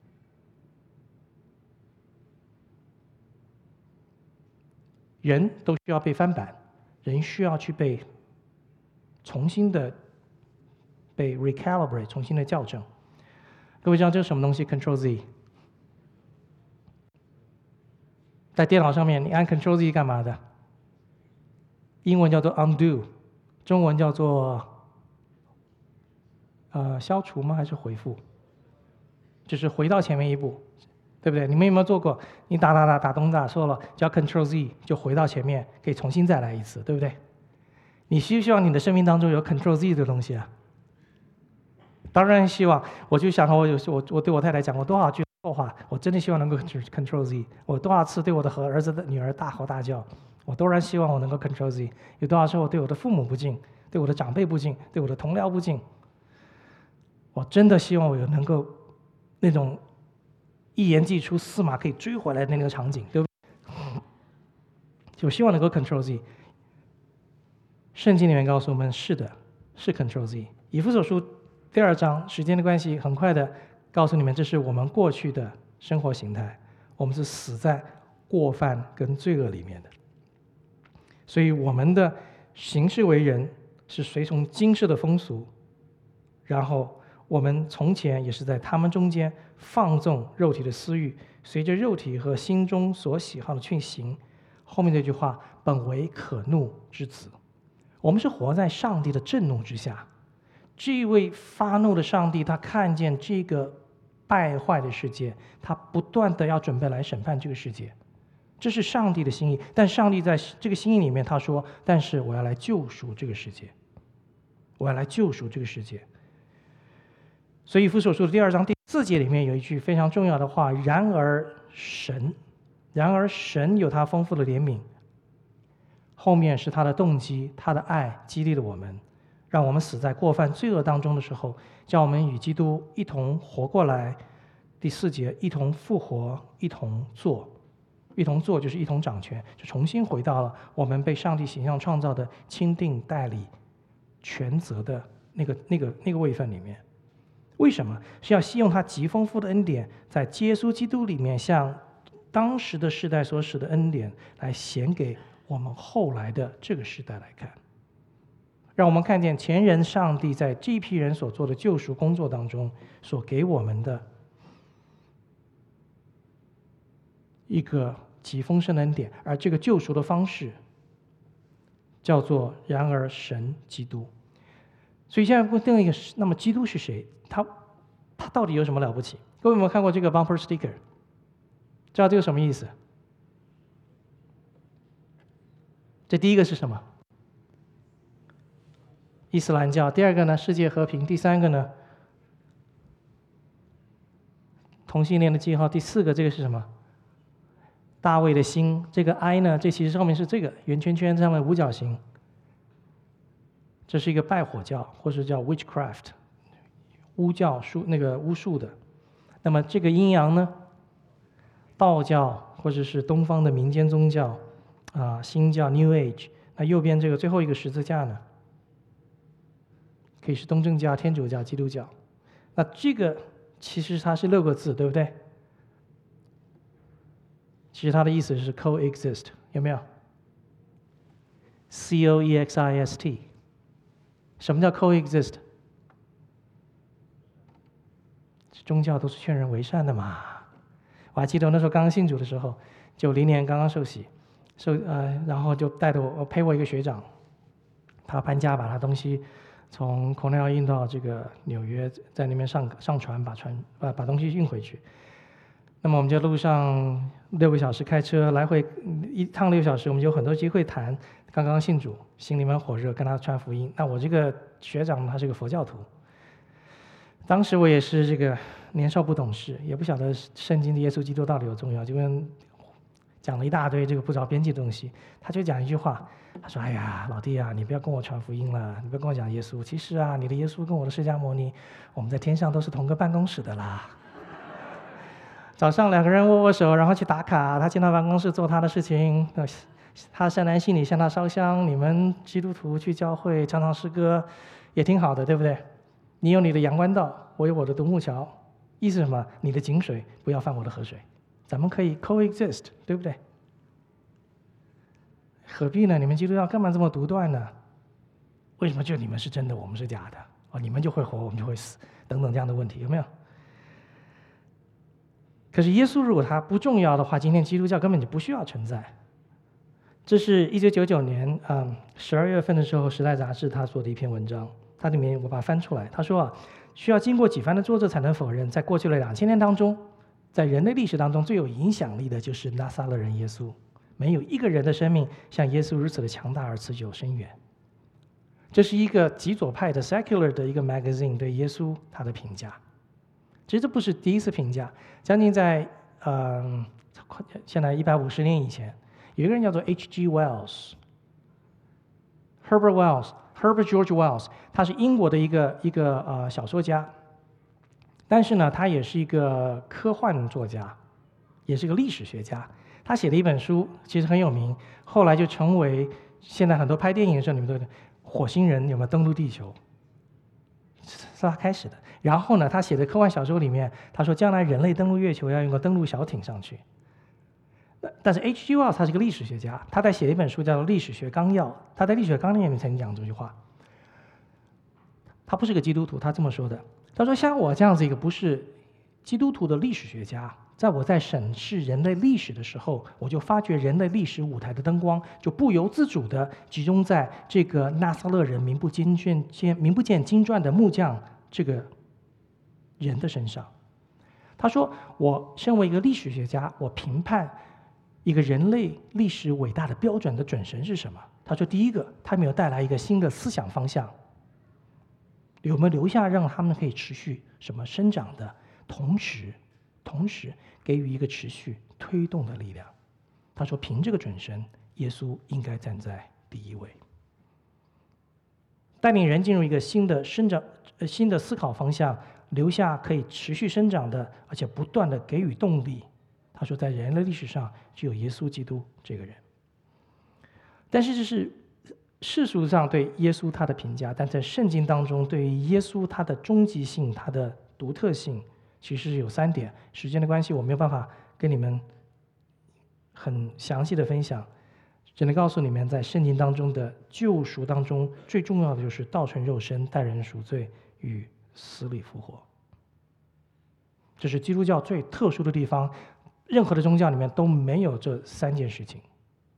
人都需要被翻版，人需要去被重新的被 recalibrate， 重新的校正。各位知道这是什么东西 ？Control Z。在电脑上面，你按 Control Z 干嘛的？英文叫做 undo， 中文叫做呃消除吗？还是回复？就是回到前面一步，对不对？你们有没有做过？你打打打打东打错了，叫 Control Z 就回到前面，可以重新再来一次，对不对？你希不希望你的生命当中有 Control Z 的东西啊？当然希望。我就想，我有我我对我太太讲过多少句错话，我真的希望能够 Control Z。我多少次对我的和儿子的女儿大吼大叫，我当然希望我能够 Control Z。有多少时候我对我的父母不敬，对我的长辈不敬，对我的同僚不敬，我真的希望我有能够那种一言既出，驷马可以追回来的那个场景，对不对？我希望能够 Control Z。圣经里面告诉我们，是的，是 Control Z。以弗所书第二章，时间的关系，很快的告诉你们，这是我们过去的生活形态，我们是死在过犯跟罪恶里面的。所以我们的行事为人是随从今世的风俗，然后我们从前也是在他们中间放纵肉体的私欲，随着肉体和心中所喜好的去行。后面这句话，本为可怒之子。我们是活在上帝的震怒之下，这一位发怒的上帝，他看见这个败坏的世界，他不断的要准备来审判这个世界，这是上帝的心意。但上帝在这个心意里面，他说：“但是我要来救赎这个世界，我要来救赎这个世界。”所以以弗所书的第二章第四节里面有一句非常重要的话：“然而神，然而神有他丰富的怜悯。”后面是他的动机，他的爱激励了我们，让我们死在过犯罪恶当中的时候，叫我们与基督一同活过来。第四节，一同复活，一同做，一同做就是一同掌权，就重新回到了我们被上帝形象创造的钦定代理全责的那个那个那个位分里面。为什么？是要吸用他极丰富的恩典，在耶稣基督里面，向当时的世代所使的恩典来显给我们后来的这个时代来看，让我们看见前人上帝在这一批人所做的救赎工作当中所给我们的一个极丰盛的恩典，而这个救赎的方式叫做然而神基督。所以现在问另一个，那么基督是谁？他他到底有什么了不起？各位有没有看过这个 bumper sticker？ 知道这个什么意思？这第一个是什么？伊斯兰教。第二个呢？世界和平。第三个呢？同性恋的记号。第四个这个是什么？大卫的心。这个 I 呢？这其实上面是这个圆圈圈上面五角形。这是一个拜火教，或是叫 witchcraft， 巫教术那个巫术的。那么这个阴阳呢？道教或者是东方的民间宗教。啊，新教 New Age。那右边这个最后一个十字架呢，可以是东正教、天主教、基督教。 那这个其实它是六个字，对不对？其实它的意思是 coexist， 有没有 ？C O E X I S T。什么叫 coexist？ 宗教都是劝人为善的嘛。我还记得我那时候刚刚信主的时候，九零年刚刚受洗，受呃，然后就带着我，我陪我一个学长，他搬家把他东西从孔奈尔运到这个纽约，在那边上上船，把船把把东西运回去。那么我们就路上六个小时开车来回一趟六小时，我们就有很多机会谈刚刚信主，心里面火热，跟他传福音。那我这个学长他是个佛教徒，当时我也是这个年少不懂事，也不晓得圣经的耶稣基督到底有重要，就跟讲了一大堆这个不着边际的东西。他就讲一句话，他说：“哎呀，老弟啊，你不要跟我传福音了，你不要跟我讲耶稣。其实啊，你的耶稣跟我的释迦牟尼，我们在天上都是同个办公室的啦。”早上两个人握握手，然后去打卡，他进到办公室做他的事情，他善男信女向他烧香，你们基督徒去教会唱唱诗歌，也挺好的，对不对？你有你的阳关道，我有我的独木桥，意思是什么？你的井水不要犯我的河水，咱们可以 coexist， 对不对？何必呢？你们基督教干嘛这么独断呢？为什么就你们是真的，我们是假的？哦，你们就会活，我们就会死，等等这样的问题，有没有？可是耶稣如果他不重要的话，今天基督教根本就不需要存在。这是一九九九年，嗯，十二月份的时候，《时代》杂志他做的一篇文章，它里面我把它翻出来，他说啊，需要经过几番的作者才能否认，在过去的两千年当中，在人类历史当中最有影响力的就是拿撒勒人耶稣，没有一个人的生命像耶稣如此的强大而持久深远。这是一个极左派的 secular 的一个 magazine 对耶稣他的评价。其实这不是第一次评价，将近在嗯，现在一百五十年以前，有一个人叫做 H G Wells，Herbert Wells，Herbert George Wells， 他是英国的一个一个呃小说家，但是呢，他也是一个科幻作家，也是个历史学家。他写的一本书其实很有名，后来就成为现在很多拍电影的时候，你们都火星人有没有登陆地球，是他开始的。然后呢，他写的科幻小说里面，他说将来人类登陆月球要用个登陆小艇上去。但是 H G Wells 他是个历史学家，他在写一本书叫做《历史学纲要》，他在《历史学纲要》里面曾经讲这句话。他不是个基督徒，他这么说的。他说：“像我这样子一个不是基督徒的历史学家，在我在审视人类历史的时候，我就发觉人类历史舞台的灯光就不由自主地集中在这个拿撒勒人名不经传、名不见经传的木匠这个人的身上。”他说：“我身为一个历史学家，我评判一个人类历史伟大的标准的准绳是什么？”他说：“第一个，他没有带来一个新的思想方向，有没有留下让他们可以持续什么生长的，同时，同时给予一个持续推动的力量。”他说：“凭这个准绳，耶稣应该站在第一位，带领人进入一个新的生长、呃、新的思考方向。”留下可以持续生长的，而且不断的给予动力。他说，在人类历史上只有耶稣基督这个人。但是这是世俗上对耶稣他的评价，但在圣经当中，对于耶稣他的终极性、他的独特性，其实是有三点。时间的关系，我没有办法跟你们很详细的分享，只能告诉你们，在圣经当中的救赎当中，最重要的就是道成肉身、代人赎罪与死里复活。这是基督教最特殊的地方，任何的宗教里面都没有这三件事情。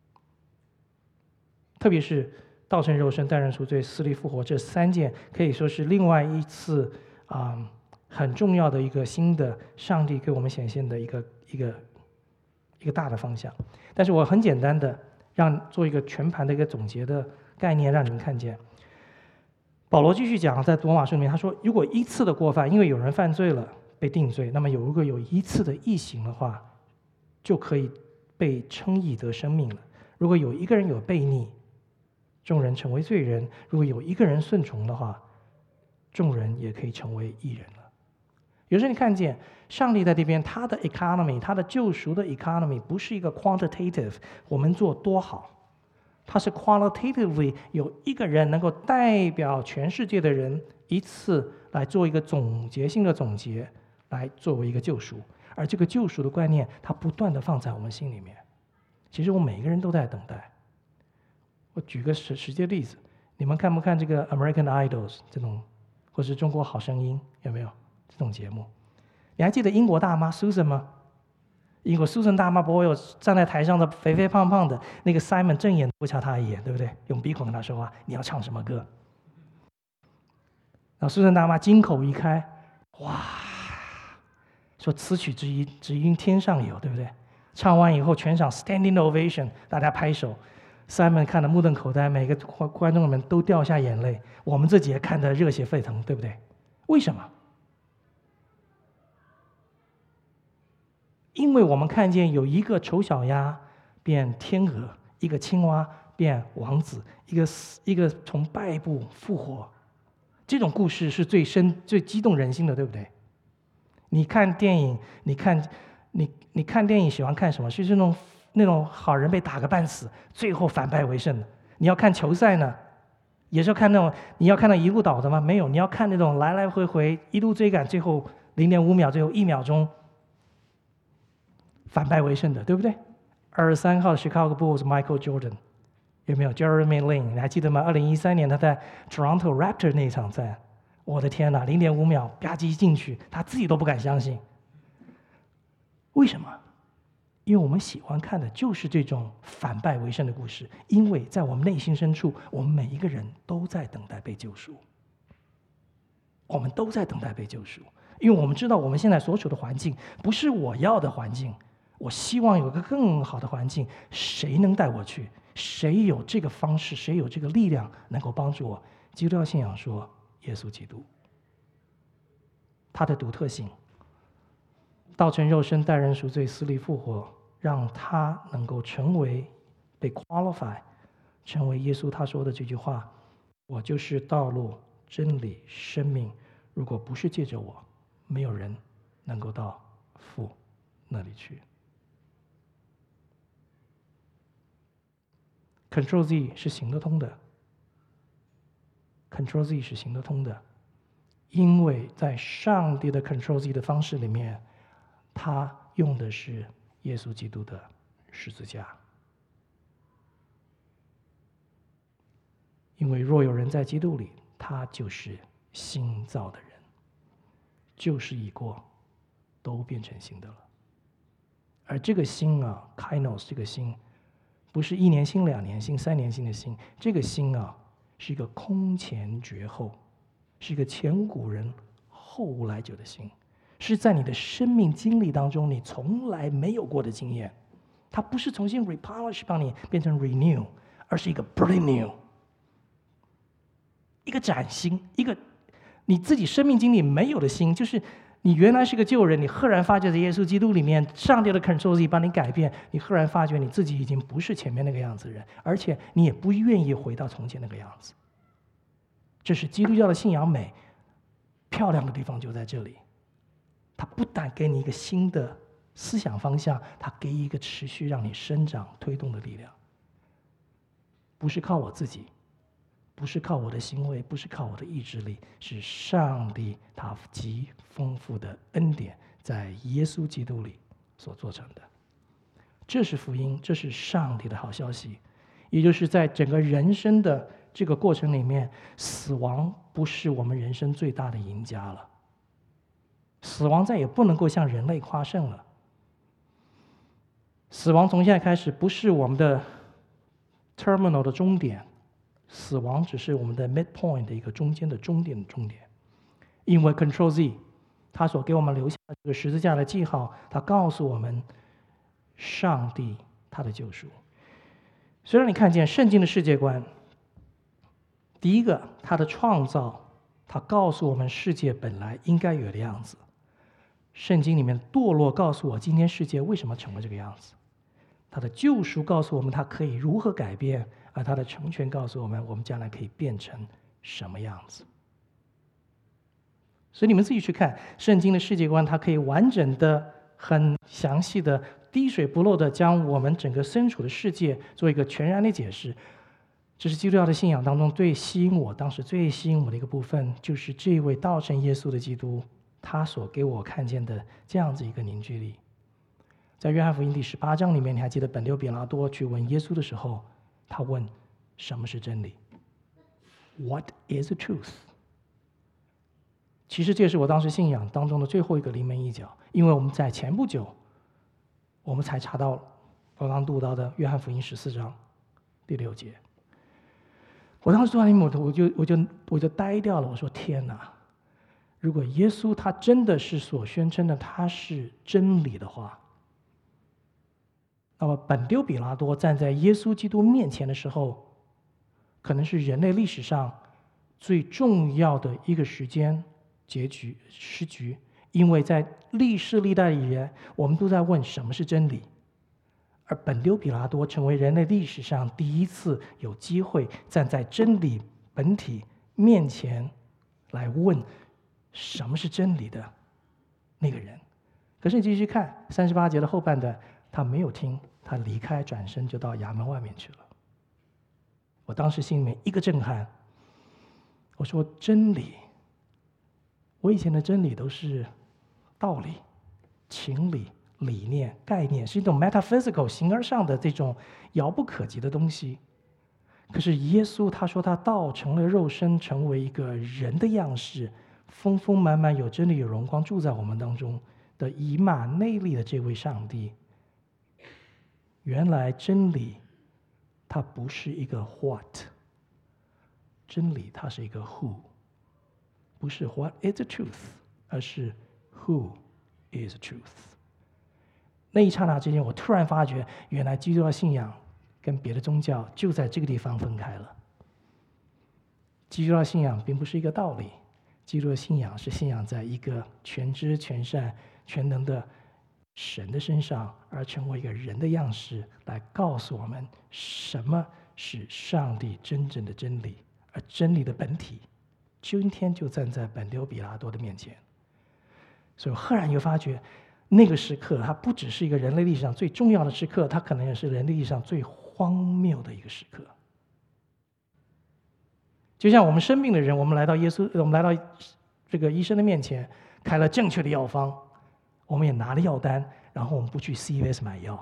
特别是道成肉身、代人赎罪、死里复活这三件，可以说是另外一次啊、嗯、很重要的一个新的上帝给我们显现的一个一个一个大的方向。但是我很简单的让做一个全盘的一个总结的概念，让你们看见。保罗继续讲，在罗马书里面，他说：“如果一次的过犯，因为有人犯罪了被定罪，那么有如果有一次的义行的话，就可以被称义得生命了。如果有一个人有悖逆，众人成为罪人；如果有一个人顺从的话，众人也可以成为义人了。”有时候你看见上帝在这边，他的 economy， 他的救赎的 economy 不是一个 quantitative， 我们做多好。 它是 qualitatively 有一个人能够代表全世界的人一次来做一个总结性的总结，来作为一个救赎。而这个救赎的观念，它不断的放在我们心里面。其实我们每个人都在等待。我举个实实际的例子，你们看不看这个 American Idols 这种，或是中国好声音，有没有这种节目？你还记得英国大妈 Susan 吗？英国 Susan 大妈不会有站在台上的肥肥胖胖的那个 Simon 正眼不瞧她一眼，对不对？用鼻孔跟她说话，你要唱什么歌？然后 Susan 大妈金口一开，哇，说此曲只应只应天上有，对不对？唱完以后，全场 standing ovation， 大家拍手。Simon 看得目瞪口呆，每个观众们都掉下眼泪。我们自己也看得热血沸腾，对不对？为什么？因为我们看见有一个丑小鸭变天鹅，一个青蛙变王子，一个一个从败部复活。这种故事是最深、最激动人心的，对不对？你看电影，你看，你你看电影喜欢看什么？是那种那种好人被打个半死，最后反败为胜的。你要看球赛呢，也是要看那种你要看到一路倒的吗？没有，你要看那种来来回回一路追赶，最后零点五秒，最后一秒钟反败为胜的，对不对？二十三号 Chicago Bulls Michael Jordan 有没有 Jeremy Lin？ 你还记得吗？二零一三年他在 Toronto Raptors 那一场赛，我的天哪，零点五秒吧唧进去，他自己都不敢相信。为什么？因为我们喜欢看的就是这种反败为胜的故事，因为在我们内心深处，我们每一个人都在等待被救赎。我们都在等待被救赎，因为我们知道我们现在所处的环境不是我要的环境，我希望有个更好的环境，谁能带我去？谁有这个方式？谁有这个力量能够帮助我？基督教信仰说，耶稣基督，他的独特性，道成肉身，代人赎罪，死里复活，让他能够成为被 qualify， 成为耶稣他说的这句话：我就是道路、真理、生命。如果不是借着我，没有人能够到父那里去。Control Z 是行得通的 ，Control Z 是行得通的，因为在上帝的 Control Z 的方式里面，他用的是耶稣基督的十字架。因为若有人在基督里，他就是新造的人，旧事已过，都变成新的了。而这个新啊 ，Kainos 这个新，不是一年新、两年新、三年新的新，这个新啊，是一个空前绝后，是一个前古人后无来者的新，是在你的生命经历当中你从来没有过的经验。它不是重新 repolish 帮你变成 renew， 而是一个 brand new， 一个崭新，一个你自己生命经历没有的新，就是你原来是个旧人，你赫然发觉在耶稣基督里面，上帝的 control Z 帮你改变，你赫然发觉你自己已经不是前面那个样子的人，而且你也不愿意回到从前那个样子。这是基督教的信仰美漂亮的地方就在这里，它不但给你一个新的思想方向，它给一个持续让你生长推动的力量。不是靠我自己，不是靠我的行为，不是靠我的意志力，是上帝他极丰富的恩典在耶稣基督里所做成的。这是福音，这是上帝的好消息。也就是在整个人生的这个过程里面，死亡不是我们人生最大的赢家了，死亡再也不能够向人类夸胜了。死亡从现在开始不是我们的 terminal 的终点，死亡只是我们的 midpoint 的一个中间的终点的终点。因为 Control Z 他所给我们留下的这个十字架的记号，他告诉我们上帝他的救赎。虽然你看见圣经的世界观，第一个他的创造，他告诉我们世界本来应该有的样子。圣经里面堕落告诉我今天世界为什么成为这个样子，他的救赎告诉我们他可以如何改变，而他的成全告诉我们我们将来可以变成什么样子。所以你们自己去看圣经的世界观，它可以完整的很详细的滴水不漏的将我们整个身处的世界做一个全然的解释。 这是基督教的信仰当中最吸引我，当时最吸引我的一个部分，就是这位道成耶稣的基督，他所给我看见的这样子一个凝聚力。在约翰福音第十八章里面，你还记得本丢比拉多去问耶稣的时候，他问什么是真理 ？What is the truth？ 其实这是我当时信仰当中的最后一个临门一脚，因为我们在前不久，我们才查到我刚读到的约翰福音十四章第六节。我当时读完里面，我就我就我就呆掉了。我说：“天哪！如果耶稣他真的是所宣称的他是真理的话，那么本丢比拉多站在耶稣基督面前的时候，可能是人类历史上最重要的一个时间结局时局，因为在历世历代以来，我们都在问什么是真理。”而本丢比拉多成为人类历史上第一次有机会站在真理本体面前来问什么是真理的那个人。可是你继续看三十八节的后半段，他没有听，他离开，转身就到衙门外面去了。我当时心里面一个震撼，我说真理，我以前的真理都是道理、情理、理念、概念，是一种 metaphysical 形而上的这种遥不可及的东西。可是耶稣他说他道成了肉身，成为一个人的样式，丰丰满满有真理有荣光住在我们当中的以马内利的这位上帝，原来真理它不是一个 what， 真理它是一个 who， 不是 what is the truth， 而是 who is the truth。那一刹那之间，我突然发觉，原来基督教信仰跟别的宗教就在这个地方分开了。基督教信仰并不是一个道理，基督教信仰是信仰在一个全知全善全能的神的身上，而成为一个人的样式，来告诉我们什么是上帝真正的真理，而真理的本体今天就站在本丢比拉多的面前。所以我赫然又发觉，那个时刻，它不只是一个人类历史上最重要的时刻，它可能也是人类历史上最荒谬的一个时刻。就像我们生病的人，我们来到耶稣，我们来到这个医生的面前，开了正确的药方，我们也拿了药单，然后我们不去 C V S 买药。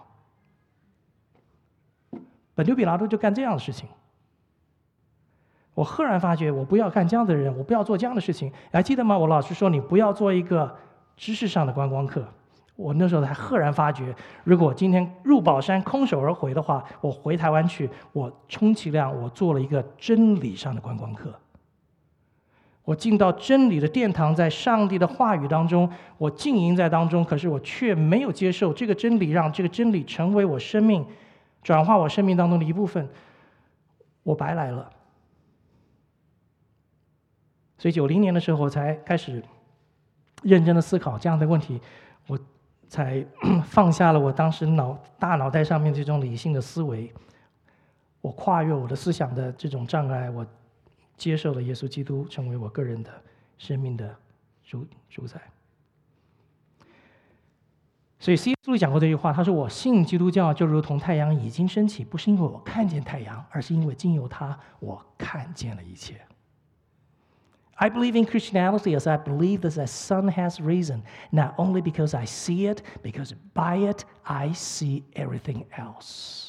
本丢比拉多就干这样的事情。我赫然发觉，我不要干这样的人，我不要做这样的事情。还记得吗？我老师说，你不要做一个知识上的观光客。我那时候才赫然发觉，如果今天入宝山空手而回的话，我回台湾去，我充其量我做了一个真理上的观光客。我进到真理的殿堂，在上帝的话语当中，我浸淫在当中，可是我却没有接受这个真理，让这个真理成为我生命，转化我生命当中的一部分，我白来了。所以九零年的时候，我才开始认真的思考这样的问题，我才放下了我当时脑大脑袋上面这种理性的思维，我跨越我的思想的这种障碍，我接受了耶稣基督成为我个人的生命的主主宰。所以 C S 路讲过这句话，他说：“我信基督教就如同太阳已经升起，不是因为我看见太阳，而是因为经由它，我看见了一切。” I believe in Christianity as I believe that the sun has risen, not only because I see it, because by it I see everything else.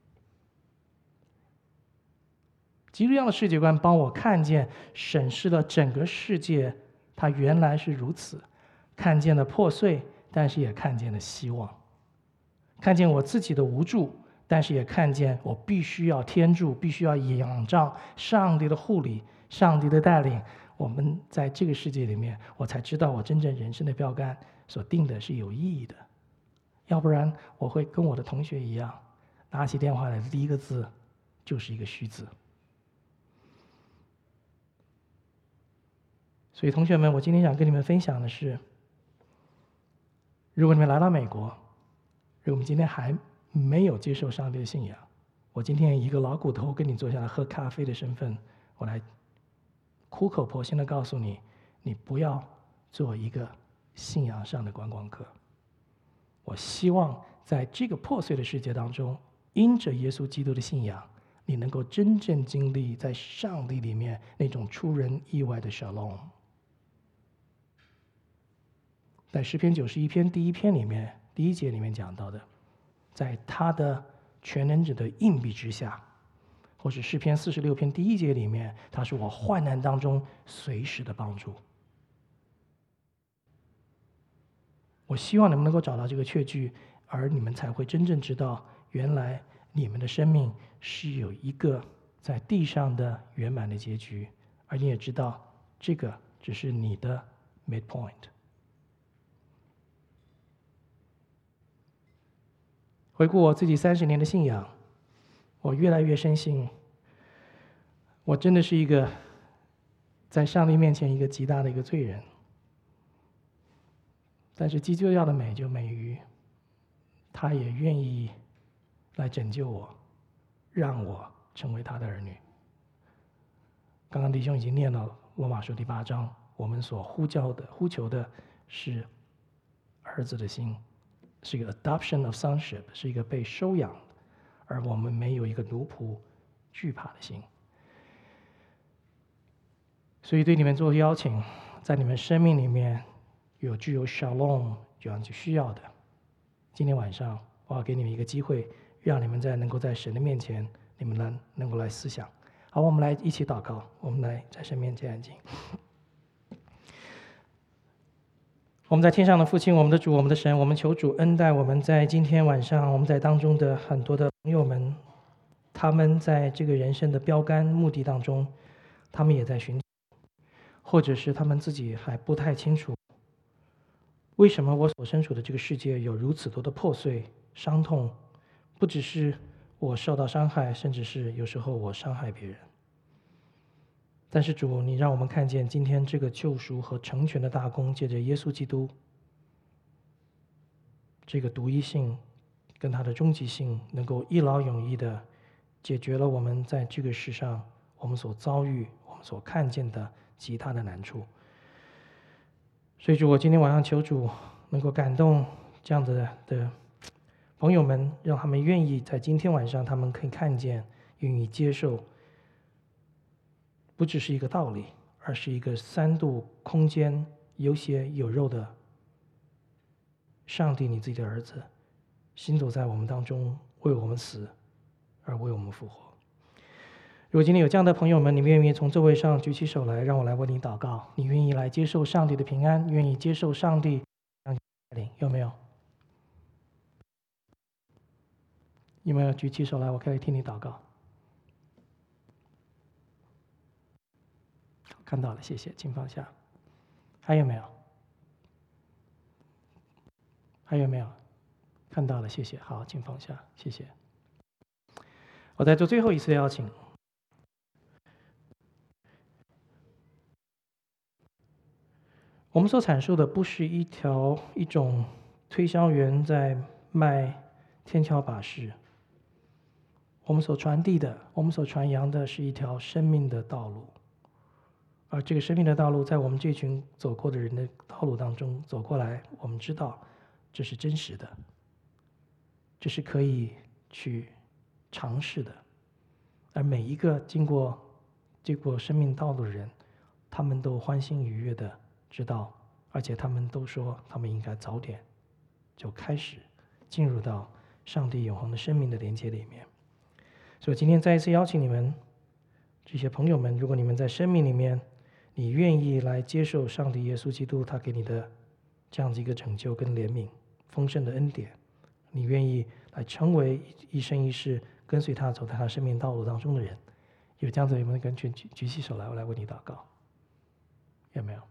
基督教的世界观帮我看见、审视了整个世界，它原来是如此，看见了破碎，但是也看见了希望，看见我自己的无助，但是也看见我必须要天助，必须要仰仗上帝的护理、上帝的带领。我们在这个世界里面，我才知道我真正人生的标杆所定的是有意义的，要不然我会跟我的同学一样，拿起电话来第一个字就是一个虚字。所以同学们，我今天想跟你们分享的是，如果你们来到美国，如果我们今天还没有接受上帝的信仰，我今天以一个老骨头跟你坐下来喝咖啡的身份，我来苦口婆心的告诉你，你不要做一个信仰上的观光客。我希望在这个破碎的世界当中，因着耶稣基督的信仰你能够真正经历在上帝里面那种出人意外的 shalom。在诗篇九十一篇第一篇里面，第一节里面讲到的，在他的全能者的硬币之下，或是诗篇四十六篇第一节里面，他是我患难当中随时的帮助。我希望你们能够找到这个确据，而你们才会真正知道，原来你们的生命是有一个在地上的圆满的结局，而你也知道，这个只是你的 midpoint。回顾我自己三十年的信仰，我越来越深信，我真的是一个在上帝面前一个极大的一个罪人。但是基督教的美就美于，他也愿意来拯救我，让我成为他的儿女。刚刚弟兄已经念了罗马书第八章，我们所呼叫的、呼求的是儿子的心，是一个 adoption of sonship， 是一个被收养的，而我们没有一个奴仆惧怕的心。所以对你们做邀请，在你们生命里面有具有 shalom 这样就需要的，今天晚上我要给你们一个机会，让你们在能够在神的面前，你们能能够来思想。好，我们来一起祷告，我们来在神面前安静。我们在天上的父亲，我们的主，我们的神，我们求主恩待我们在今天晚上，我们在当中的很多的朋友们，他们在这个人生的标杆目的当中，他们也在寻找，或者是他们自己还不太清楚，为什么我所身处的这个世界有如此多的破碎、伤痛，不只是我受到伤害，甚至是有时候我伤害别人。但是主，你让我们看见今天这个救赎和成全的大功，借着耶稣基督这个独一性跟他的终极性，能够一劳永逸的解决了我们在这个世上我们所遭遇、我们所看见的其他的难处。所以主，我今天晚上求主能够感动这样子的的朋友们，让他们愿意在今天晚上，他们可以看见、愿意接受，不只是一个道理，而是一个三度空间、有血有肉的上帝，你自己的儿子，行走在我们当中，为我们死，而为我们复活。如果今天有这样的朋友们，你们愿意从座位上举起手来，让我来为你祷告。你愿意来接受上帝的平安，愿意接受上帝带领，有没有？有没有举起手来？我可以替你祷告。看到了，谢谢，请放下。还有没有？还有没有？看到了，谢谢。好，请放下，谢谢。我再做最后一次邀请。我们所阐述的不是一条一种推销员在卖天桥把式，我们所传递的，我们所传扬的是一条生命的道路。而这个生命的道路，在我们这群走过的人的道路当中走过来，我们知道这是真实的，这是可以去尝试的。而每一个经过经过生命道路的人，他们都欢欣愉悦的知道，而且他们都说他们应该早点就开始进入到上帝永恒的生命的连接里面。所以今天再一次邀请你们这些朋友们，如果你们在生命里面你愿意来接受上帝耶稣基督他给你的这样子一个拯救跟怜悯丰盛的恩典，你愿意来成为一生一世跟随他走在他生命道路当中的人，有这样子，有没有跟举举起手来，我来为你祷告？有没有？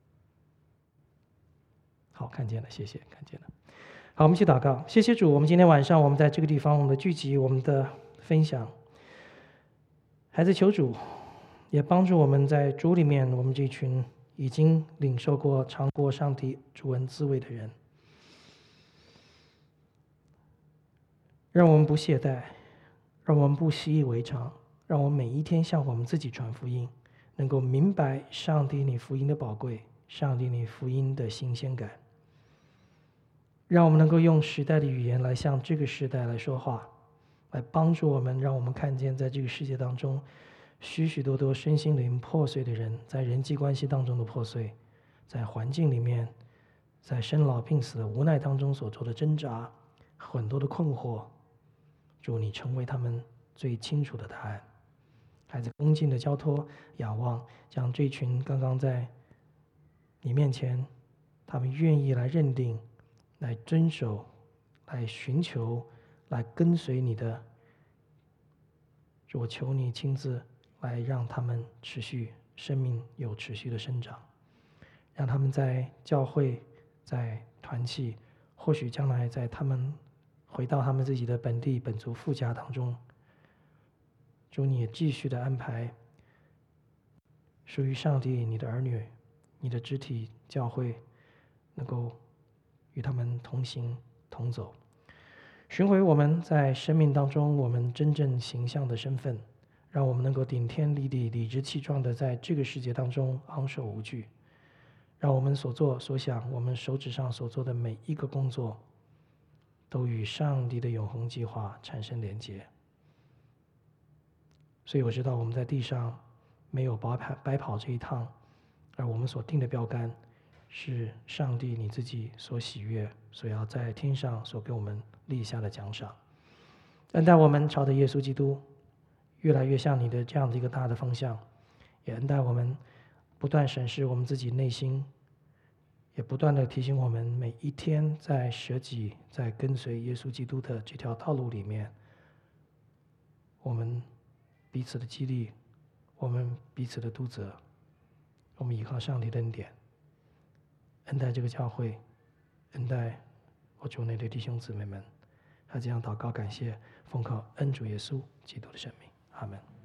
好，看见了，谢谢，看见了。好，我们一起祷告。谢谢主，我们今天晚上我们在这个地方，我们的聚集，我们的分享，孩子求主也帮助我们在主里面，我们这群已经领受过、尝过上帝主恩滋味的人，让我们不懈怠，让我们不习以为常，让我们每一天向我们自己传福音，能够明白上帝你福音的宝贵，上帝你福音的新鲜感，让我们能够用时代的语言来向这个时代来说话， 来帮助我们，让我们看见在这个世界当中，许许多多身心灵破碎的人，在人际关系当中的破碎，在环境里面，在生老病死的无奈当中所做的挣扎，很多的困惑。主，你成为他们最清楚的答案。孩子恭敬的交托、仰望，将这群刚刚在你面前，他们愿意来认定、来遵守、来寻求、来跟随你的，我求你亲自来让他们持续生命有持续的生长，让他们在教会、在团契，或许将来在他们回到他们自己的本地本族父家当中，主你也继续的安排属于上帝你的儿女，你的肢体教会能够与他们同行同走，寻回我们在生命当中我们真正形象的身份，让我们能够顶天立地、理直气壮的在这个世界当中昂首无惧，让我们所做所想，我们手指上所做的每一个工作都与上帝的永恒计划产生连结。所以我知道我们在地上没有白跑白跑这一趟，而我们所定的标杆是上帝你自己所喜悦、所要在天上所给我们立下的奖赏。恩待我们朝着耶稣基督越来越像你的这样的一个大的方向，也恩待我们不断审视我们自己内心，也不断的提醒我们每一天在舍己、在跟随耶稣基督的这条道路里面，我们彼此的激励，我们彼此的督责，我们依靠上帝的恩典，恩待这个教会，恩待我主内的弟兄姊妹们。他这样祷告感谢，奉靠恩主耶稣基督的圣名，阿们。